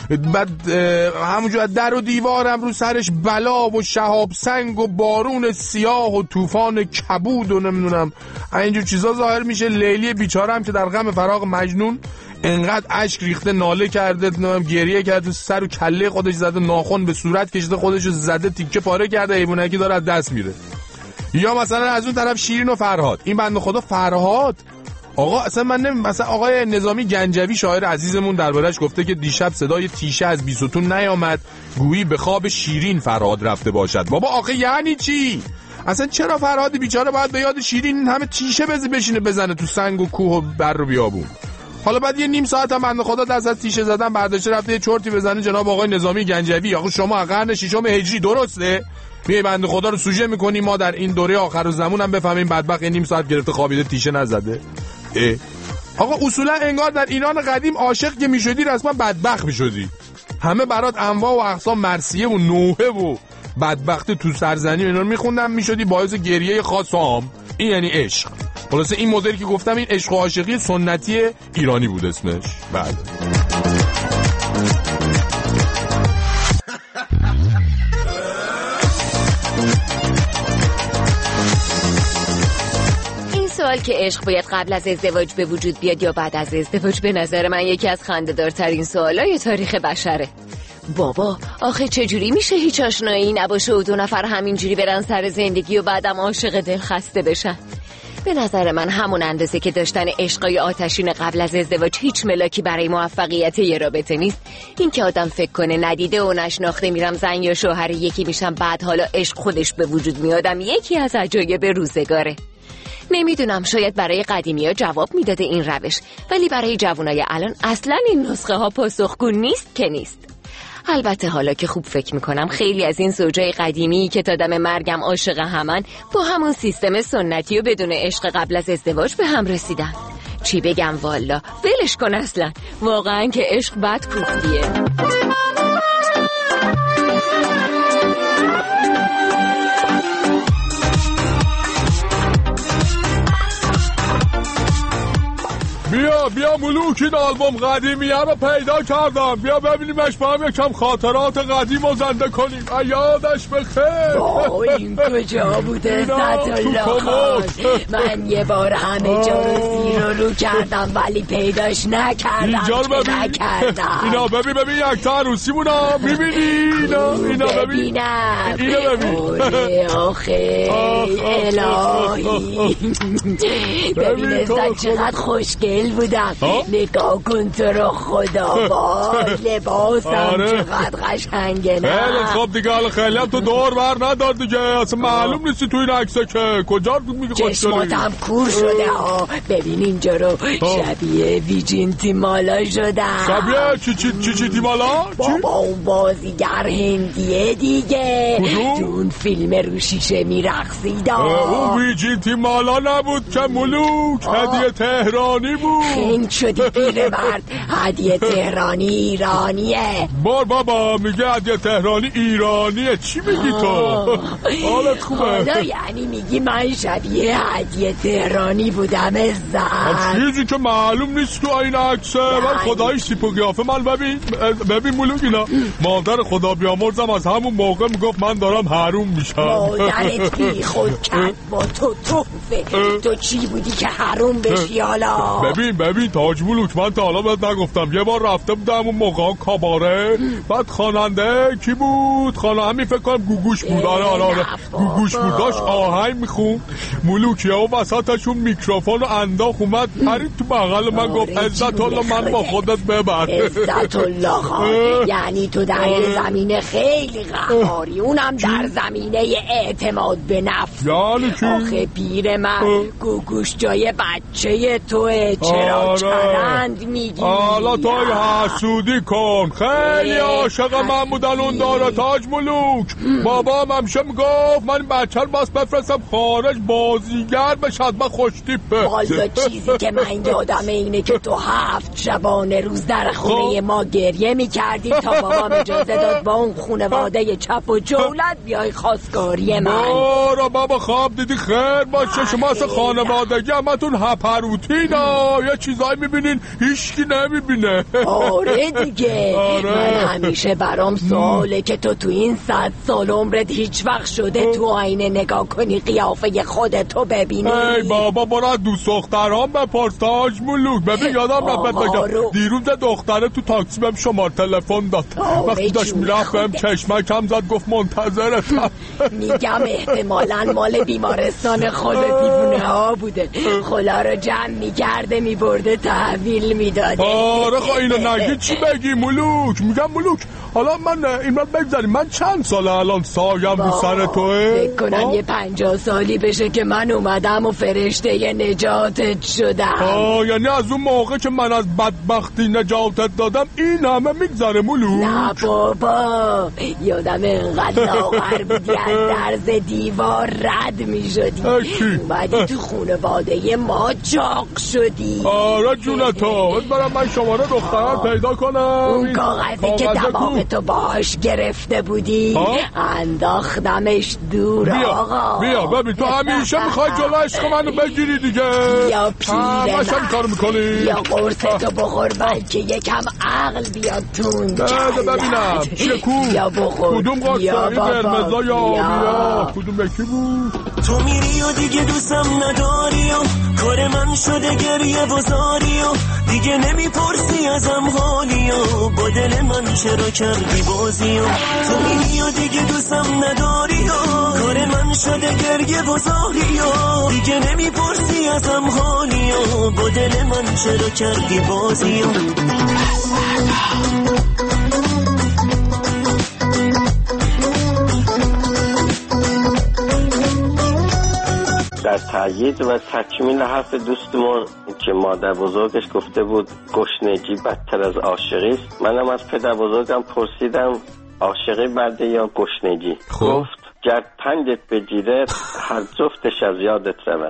بعد همونجور در و دیوارم رو سرش بلا و شهاب سنگ و بارون سیاه و طوفان کبود و نمیدونم اینجور چیزا ظاهر میشه. لیلی بیچارم که در غم فراق مجنون انقدر اشک ریخته، ناله کرده، نمیدونم گریه کرده، سر و کله خودش زده، ناخن به صورت کشیده، خودشو زده، تیکه پاره کرده، حیوانکی داره از دست میره. یا مثلا از اون طرف شیرین و فرهاد. این بنده خدا فرهاد آقا اصلا من نمی... مثلا آقای نظامی گنجوی شاعر عزیزمون دربارش گفته که دیشب صدای تیشه از بیستون نیامد، گویی به خواب شیرین فرهاد رفته باشد. بابا آخه یعنی چی؟ اصلا چرا فرهاد بیچاره باید به یاد شیرین همه تیشه بزی بشینه بزنه تو سنگ و کوه و بر و بیابون؟ حالا بعد یه نیم ساعت هم بنده خدا دست از تیشه زدن برداشته رفته یه چرتی بزنه جناب آقای نظامی گنجوی. آخه شما قرن ششم هجری درسته میای بنده خدا رو سوژه میکنی ما در این دوره آخر الزمان هم بفهمیم بدبخت نیم ساعت گرفته خوابیده تیشه نزده. اه. آقا اصولا انگار در ایران قدیم عاشق که میشدی رسما بدبخت میشدی. همه برات انواع و اقسام مرثیه و نوحه و بدبخت تو سرزنی اینا رو میخوندم، میشدی باعث گریه خاص عام. این یعنی عشق. خلاصه این مدلی که گفتم این عشق و عاشقی سنتی ایرانی بود اسمش. بعد سوال که عشق باید قبل از ازدواج به وجود بیاد یا بعد از ازدواج، به نظر من یکی از خنده‌دارترین سوالای تاریخ بشره. بابا آخه چجوری میشه هیچ آشنایی نباشه و دو نفر همینجوری برن سر زندگی و بعدم عاشق دل خسته بشن؟ به نظر من همون اندازه که داشتن عشقای آتشین قبل از ازدواج هیچ ملاکی برای موفقیت یه رابطه نیست، این که آدم فکر کنه ندیده و نشناخته میرم زن یا شوهر یکی میشم بعد حالا عشق خودش به وجود میادم، یکی از عجایب روزگاره. نمیدونم شاید برای قدیمی ها جواب میداده این روش، ولی برای جوانای الان اصلا این نسخه ها پاسخگو نیست که نیست. البته حالا که خوب فکر میکنم خیلی از این زوجای قدیمی که تا دم مرگم عاشق همن با همون سیستم سنتی و بدون عشق قبل از ازدواج به هم رسیدن. چی بگم والا، ولش کن اصلا، واقعا که عشق بد کوفتیه. بیا بیا ملوک، این آلبوم قدیمیه رو پیدا کردم، بیا ببینیمش با هم یکم خاطرات قدیم رو زنده کنیم. یادش بخیر. با این کجا بوده عزت الله خان؟ من یه بار همه جا رو زیر و رو کردم ولی پیداش نکردم. اینجا رو ببین، نکردم. اینا ببین ببین یک تا عروسی مونا، میبینی اینا اینا ببین، ببینم اینا ببین. اوه آخه الهی ببین ازن چقدر خوشگل بودم. نگاه کن تو رو خدا، با لباسم آره. چقدر قشنگه. نه خیلی خوب دیگه، حالا خیلی هم تو دور بر ندار دیگه، اصلا معلوم نیستی تو این عکسه که کجا میگه خوشگلی. چشماتم کور شده ها، ببین اینجا رو شبیه ویجین تیمالا شدم. شبیه چی چی چی چی تیمالا؟ بابا اون بازیگر هندیه دیگه، تو اون فیلم رو شیشه میرقصید. اون ویجین تیمالا نبود که ملوک، هدیه تهرانی بود. خنگ شدی پیرمرد، هدیه تهرانی ایرانیه. بار بابا میگه هدیه تهرانی ایرانیه، چی میگی تو؟ حالت خوبه؟ حالا یعنی میگی من شبیه هدیه تهرانی بودم عزت؟ چیزی که معلوم نیست تو این عکسه، ولی خدای سیپ و قیافه من ببین ببین ملوک، اینا مادر خدا بیامرزم از همون موقع میگفت من دارم حروم میشم. مادرت بی خود کرد با تو توفه، تو چی بودی که حروم بشی حالا؟ ببین ببین تاج ملوک، من تا حالا بهت نگفتم یه بار رفته بودم اون موقع کاباره، بعد خواننده کی بود؟ خواننده همین فکر کنم گوگوش بود. آره آره آره گوگوش بود، داشت آهنگ میخوند ملوک، یا وسطشون میکروفون رو انداخت اومد پرید تو بغل من گفت عزت الله من با خودت ببر. عزت الله خان یعنی تو در زمینه خیلی قهاری، اونم در زمینه اعتماد به نفس. یعنی چی؟ آخه پیر من گوگوش جای بچه توه، چرا چرند میگی؟ حالا تو حسودی کن، خیلی عاشق من بودن اون داره تاج ملوک. بابام همیشه میگفت من بچه رو باز بفرستم خارج بازیگر بشه، من خوشتیپه. والا چیزی که من یادم اینه که تو هفت شبانه روز در خونه ما گریه میکردی تا بابام اجازه داد با اون خونواده چپ و جولت بیای خواستگاری من. بارا بابا خواب دیدی خیر باشه، شما اصلا خانوادگی همتون هپروتینا، یه چیزایی میبینین هیچکی نمیبینه. آره دیگه. آره. من همیشه برام سواله که تو تو این صد سال عمرت هیچ وقت شده تو آینه نگاه کنی قیافه خودتو ببینی؟ ای بابا برای دوست دخترام بپرس تاج ملوک. ببین یادم رفت بگم دیروز دختره تو تاکسی بهم شماره تلفن داد، وقتی داشت میرفت بهم چشمکم زد گفت منتظرتم. میگم احتمالاً مال بیمارستان خود دیوونه ها بوده، خلا رو جمع میکرده میبرده تحویل میداده. آره خب اینو نگی چی بگی ملوک؟ میگم ملوک حالا من این من بگذاریم من چند ساله الان سایم رو سر توه؟ فکر کنم یه پنجاه سالی بشه که من اومدم و فرشته ی نجاتت شدم. آه یعنی از اون موقع که من از بدبختی نجاتت دادم این همه میگذره ملوک؟ نه بابا یادم انقدر لاغر بودی از درز دیوار رد میشدی، اومدی تو خونواده ما چاق شدی. آره جونتا برم من شماره دخترم پیدا کنم. اون کاغذی که دماغتو باش گرفته بودی انداختمش دور. بیا. آقا بیا ببین تو همیشه میخوای جلو عشق منو بگیری دیگه. یا پیره من کار میکنی یا قرصتو بخور بلکه یکم عقل بیاد تون بده ببینم چیه کو؟ یا بخور کدوم قرصه؟ این قرمزا یا آبیا کدوم یکی بود؟ تو میری و دیگه دوستم نداری و کار من شده گریه و زاری و دیگه نمیپرسی ازم حالی و با دل من چرا کردی بازی و تو میری و دیگه دوستم نداری و کار من شده گریه و زاری و دیگه نمیپرسی ازم حالی و با دل من چرا کردی بازی و در تأیید و تکمیل حرف دوستمون که مادر بزرگش گفته بود گشنگی بدتر از عاشقی است، منم از پدر بزرگم پرسیدم عاشقی بده یا گشنگی؟ گفت گر پندت بگیره هر جفتش از یادت رود.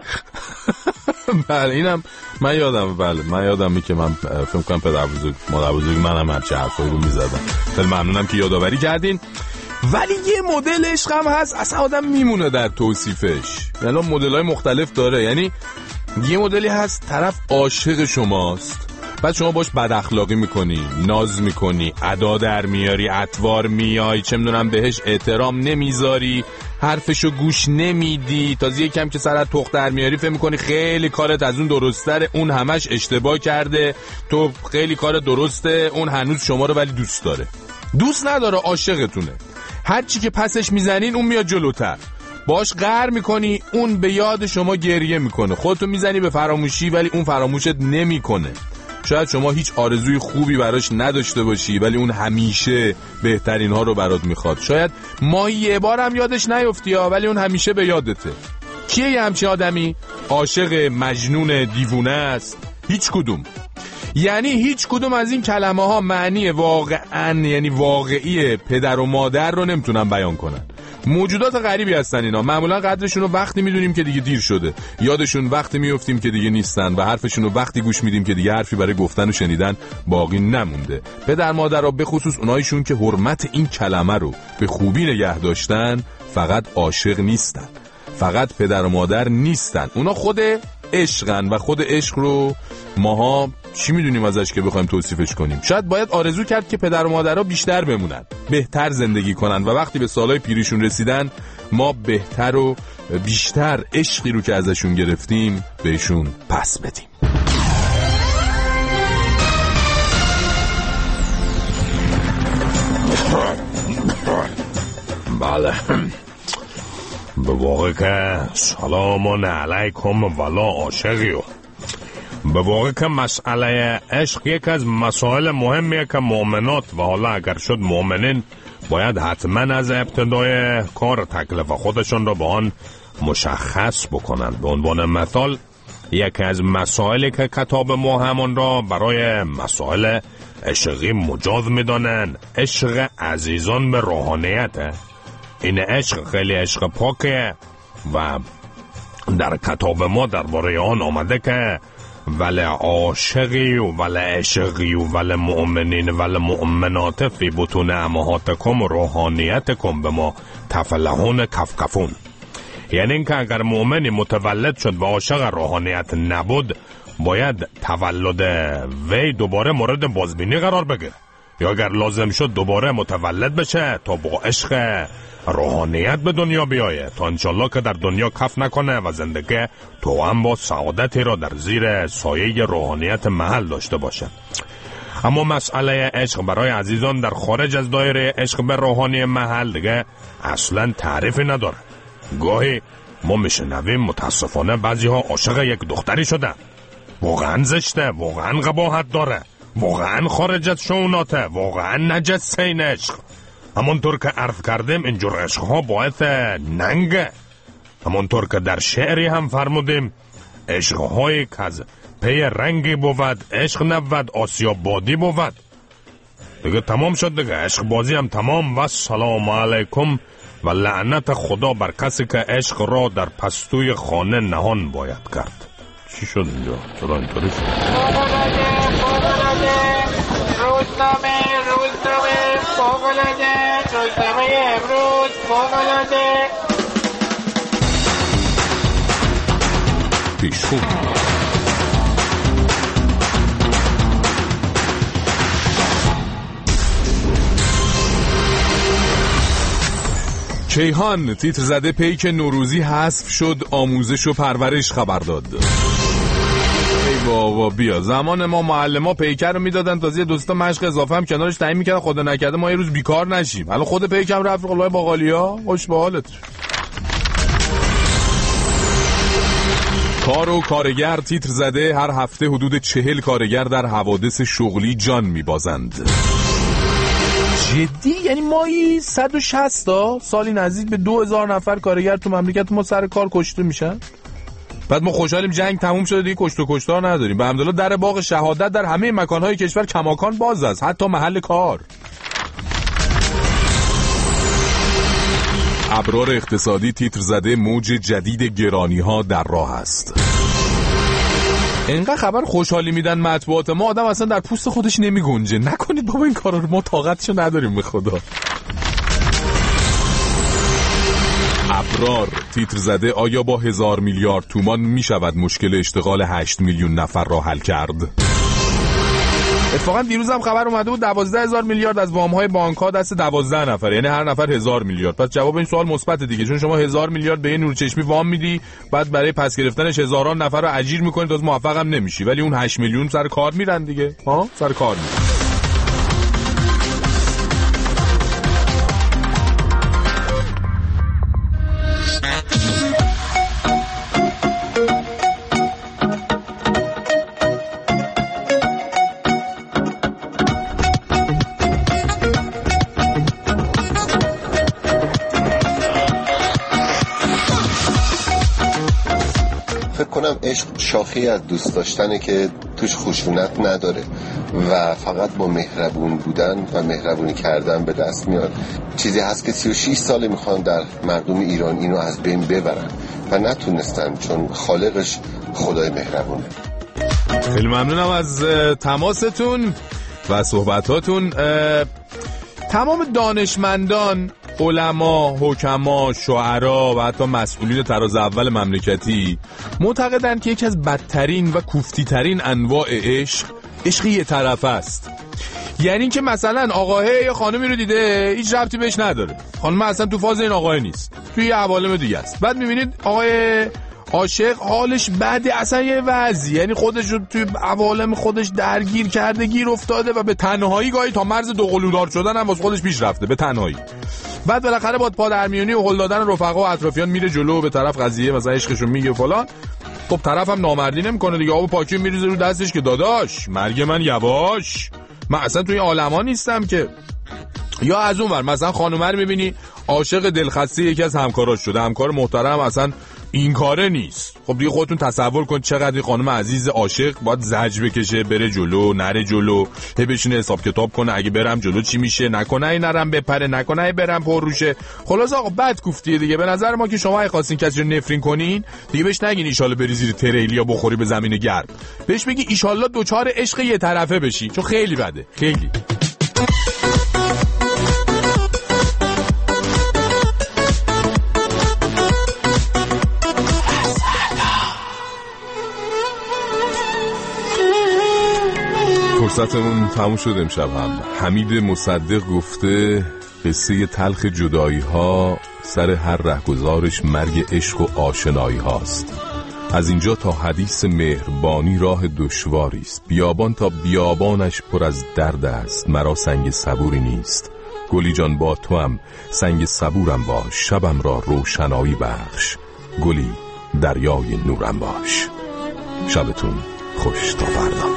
بله اینم من یادم بله من یادم که من فکر کنم پدر بزرگ مادر بزرگ منم همچه حرفایی رو میزدم. خیلی ممنونم که یادآوری کردین. ولی یه مدل عشق هم هست اصلا آدم میمونه در توصیفش، یعنی مدل‌های مختلف داره. یعنی یه مدلی هست طرف عاشق شماست بعد شما باش بد اخلاقی میکنی، ناز میکنی، ادا در میاری، اطوار میای، چه میدونم بهش احترام نمیذاری، حرفشو گوش نمیدی، تازه یکم که سرت تخت در میاری فکر میکنی خیلی کارت از اون درستره، اون همش اشتباه کرده، تو خیلی کار درسته، اون هنوز شما رو ولی دوست داره. دوست نداره، عاشقتونه. هر چی که پسش میزنین اون میاد جلوتر، باش قهر میکنی اون به یاد شما گریه میکنه، خودتو میزنی به فراموشی ولی اون فراموشت نمیکنه. شاید شما هیچ آرزوی خوبی براش نداشته باشی ولی اون همیشه بهترین ها رو برات میخواد. شاید ماهی یه بار هم یادش نیفتی ولی اون همیشه به یادته. کیه یه همچین آدمی؟ عاشق مجنون دیوونه است؟ هیچ کدوم. یعنی هیچ کدوم از این کلمه ها معنی واقعا یعنی واقعی پدر و مادر رو نمیتونن بیان کنن. موجودات غریبی هستن اینا. معمولا قدرشون رو وقتی میدونیم که دیگه دیر شده، یادشون وقتی میافتیم که دیگه نیستن و حرفشون رو وقتی گوش میدیم که دیگه حرفی برای گفتن و شنیدن باقی نمونده. پدر مادرها به خصوص اونایشون که حرمت این کلمه رو به خوبی نگه داشتن فقط عاشق نیستن، فقط پدر و مادر نیستن، اونا خود عشقن و خود عشق رو ماها چی میدونیم ازش که بخوایم توصیفش کنیم. شاید باید آرزو کرد که پدر و مادرها بیشتر بمونن، بهتر زندگی کنن و وقتی به سالهای پیریشون رسیدن ما بهتر و بیشتر عشقی رو که ازشون گرفتیم بهشون پس بدیم. بله به واقع که سلام علیکم ولا عاشقیو. به واقع که مسئله عشق یک از مسائل مهمیه که مؤمنات و حالا اگر شد مؤمنین باید حتما از ابتدای کار تکلیف خودشون را با آن مشخص بکنن. به عنوان مثال یکی از مسائلی که کتاب ما همون را برای مسائل عشقی مجاز میدانن عشق عزیزان به روحانیته. این عشق خیلی عشق پاکه و در کتاب ما درباره آن آمده که ولی عاشقی و ولی عشقی و ولی مؤمنین ولی مؤمنات فی بطون امهاتکم روحانیتکم به ما تفلحون کفکفون. یعنی اینکه اگر مؤمنی متولد شد و عاشق روحانیت نبود باید تولد وی دوباره مورد بازبینی قرار بگیره، یا اگر لازم شد دوباره متولد بشه تا با عشق روحانیت به دنیا بیایه، تا انشالله که در دنیا کف نکنه و زندگی تو هم با سعادتی را در زیر سایه روحانیت محل داشته باشه. اما مسئله عشق برای عزیزان در خارج از دایره عشق به روحانی محل دیگه اصلا تعریفی نداره. گاهی ما میشنویم متاسفانه بعضی ها عاشق یک دختری شدن، واقعا زشته، واقعا قباحت داره، واقعا خارج از شوناته، واقعا نجس این عشق. همونطور که عرض کردیم اینجور عشق ها باعث ننگه. همونطور که در شعری هم فرمودیم عشق های که از پی رنگی بود عشق نبود آسیاب بادی بود. دیگه تمام شد دیگه، عشق بازی هم تمام. و سلام علیکم و لعنت خدا بر کسی که عشق را در پستوی خانه نهان باید کرد. چی شد اینجا؟ چرا اینطوری شد؟ روزنامه روزنامه فوق‌العاده روزنامه امروز فوق‌العاده پیشخون. کیهان تیتر زده پیک نوروزی حذف شد، آموزش و پرورش خبر داد. ای بابا بیا، زمان ما معلم ها پیکر رو میدادن، تازه دوستا مشق اضافه هم کنارش تعیین میکردن، خدا نکرده ما یه روز بیکار نشیم. حالا خود پیکم رفت قلای باقالیا، خوش به حالت. کار و کارگر تیتر زده هر هفته حدود چهل کارگر در حوادث شغلی جان میبازند. جدی؟ یعنی مایی صد و شصت تا سالی نزدیک به دو هزار نفر کارگر تو مملکت ما سر کار کشته میشن. بعد ما خوشحالیم جنگ تموم شده دیگه کشت و کشتار نداریم. به الحمدلله در باغ شهادت در همه مکانهای کشور کماکان باز است، حتی محل کار. ابرار اقتصادی تیتر زده موج جدید گرانی ها در راه است. اینقدر خبر خوشحالی میدن مطبوعات ما، آدم اصلا در پوست خودش نمی گنجه. نکنید بابا این کارا رو، ما طاقتشو نداریم به خدا. ابرار تیتر زده آیا با هزار میلیارد تومان می شود مشکل اشتغال هشت میلیون نفر را حل کرد؟ اتفاقا دیروز هم خبر اومده بود دوازده هزار میلیارد از وام‌های بانک‌ها دست دوازده نفر، یعنی هر نفر هزار میلیارد. پس جواب این سوال مثبت دیگه، چون شما هزار میلیارد به یه نورچشمی وام میدی، بعد برای پس گرفتنش هزاران نفر رو اجیر می‌کنی، تازه موفق هم نمیشی، ولی اون هشت میلیون سر کار میرن دیگه. ها سر کار میرن. عشق شاخی از دوست داشتنه که توش خشونت نداره و فقط با مهربون بودن و مهربونی کردن به دست میاد. چیزی هست که سی و شش ساله میخوان در مردم ایران اینو از بین ببرن و نتونستن، چون خالقش خدای مهربونه. خیلی ممنونم از تماستون و صحبتاتون. تمام دانشمندان، علما، حکما، شعرا و حتی مسئولین تراز اول مملکتی معتقدند که یکی از بدترین و کوفتی ترین انواع عشق عشق یه طرفه است. یعنی که مثلا آقاه یه خانمی رو دیده هیچ ربطی بهش نداره، خانم اصلا تو فاز این آقاه نیست، توی یه عوالم دیگه است. بعد میبینید آقای عاشق حالش بده، اصلا یه وضعی، یعنی خودش رو توی عوالم خودش درگیر کرده، گیر افتاده و به تنهایی گاهی تا مرز دو قلودار شدن هم واسه خودش پیش رفته، به تنهایی. بعد بالاخره با پادرمیونی و هل دادن رفقا و اطرافیان میره جلو، به طرف قضیه مثلا عشقشو میگه فلان. خب طرف هم نامردی نمیکنه دیگه، آب پاکی میریزه رو دستش که داداش مرگ من یواش، من اصلا توی عالما نیستم که. یا از اون ور مثلا خانومه رو میبینی عاشق دلخسته یکی از همکاراش شده، همکار محترم اصلا این کاره نیست. خب دیگه خودتون تصور کن چقدر خانم عزیز عاشق باید زج بکشه، بره جلو نره جلو، هی بشینه حساب کتاب کنه اگه برم جلو چی میشه، نکنه ای نرم بپره، نکنه ای برم پر روشه. خلاص آقا بد گفتیه دیگه. به نظر ما که شما اگه خواستین کسی رو نفرین کنین دیگه بهش نگین ایشالله بری زیر تریلی یا بخوری به زمین گرم، بهش بگی ایشالله دوچار عشق یه طرفه بشی، چون خیلی بده، خیلی. فرصتمون تموم شد امشب هم. حمید مصدق گفته قصه تلخ جدایی ها سر هر رهگذارش مرگ عشق و آشنایی هاست. از اینجا تا حدیث مهربانی راه دشواری است. بیابان تا بیابانش پر از درد است. مرا سنگ صبوری نیست. گلی جان با تو هم سنگ صبورم باش. شبم را روشنایی بخش. گلی دریای نورم باش. شبتون خوش تا فردا.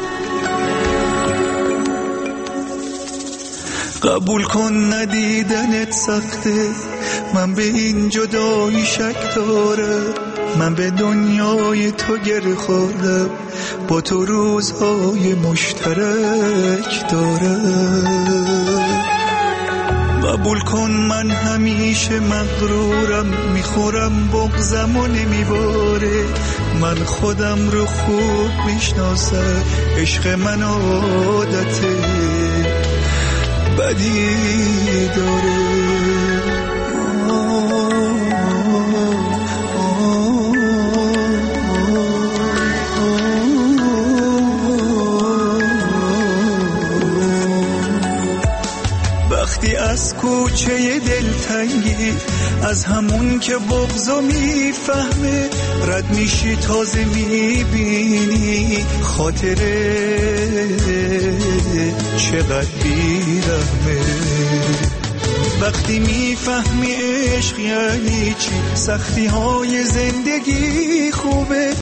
قبول کن ندیدنت سخته، من به این جدایی شک دارم. من به دنیای تو گره خوردم، با تو روزهای مشترک دارم. قبول کن من همیشه مغرورم، میخورم بغضم و نمیباره. من خودم رو خوب میشناسم، عشق من عادته بدی داره. وقتی از کوچه دلتنگی، از همون که بغضو میفهمه رد میشی، تازه میبینی خاطره چقدر بیرحمه. وقتی میفهمی عشق یعنی چی، سختی های زندگی خوبه.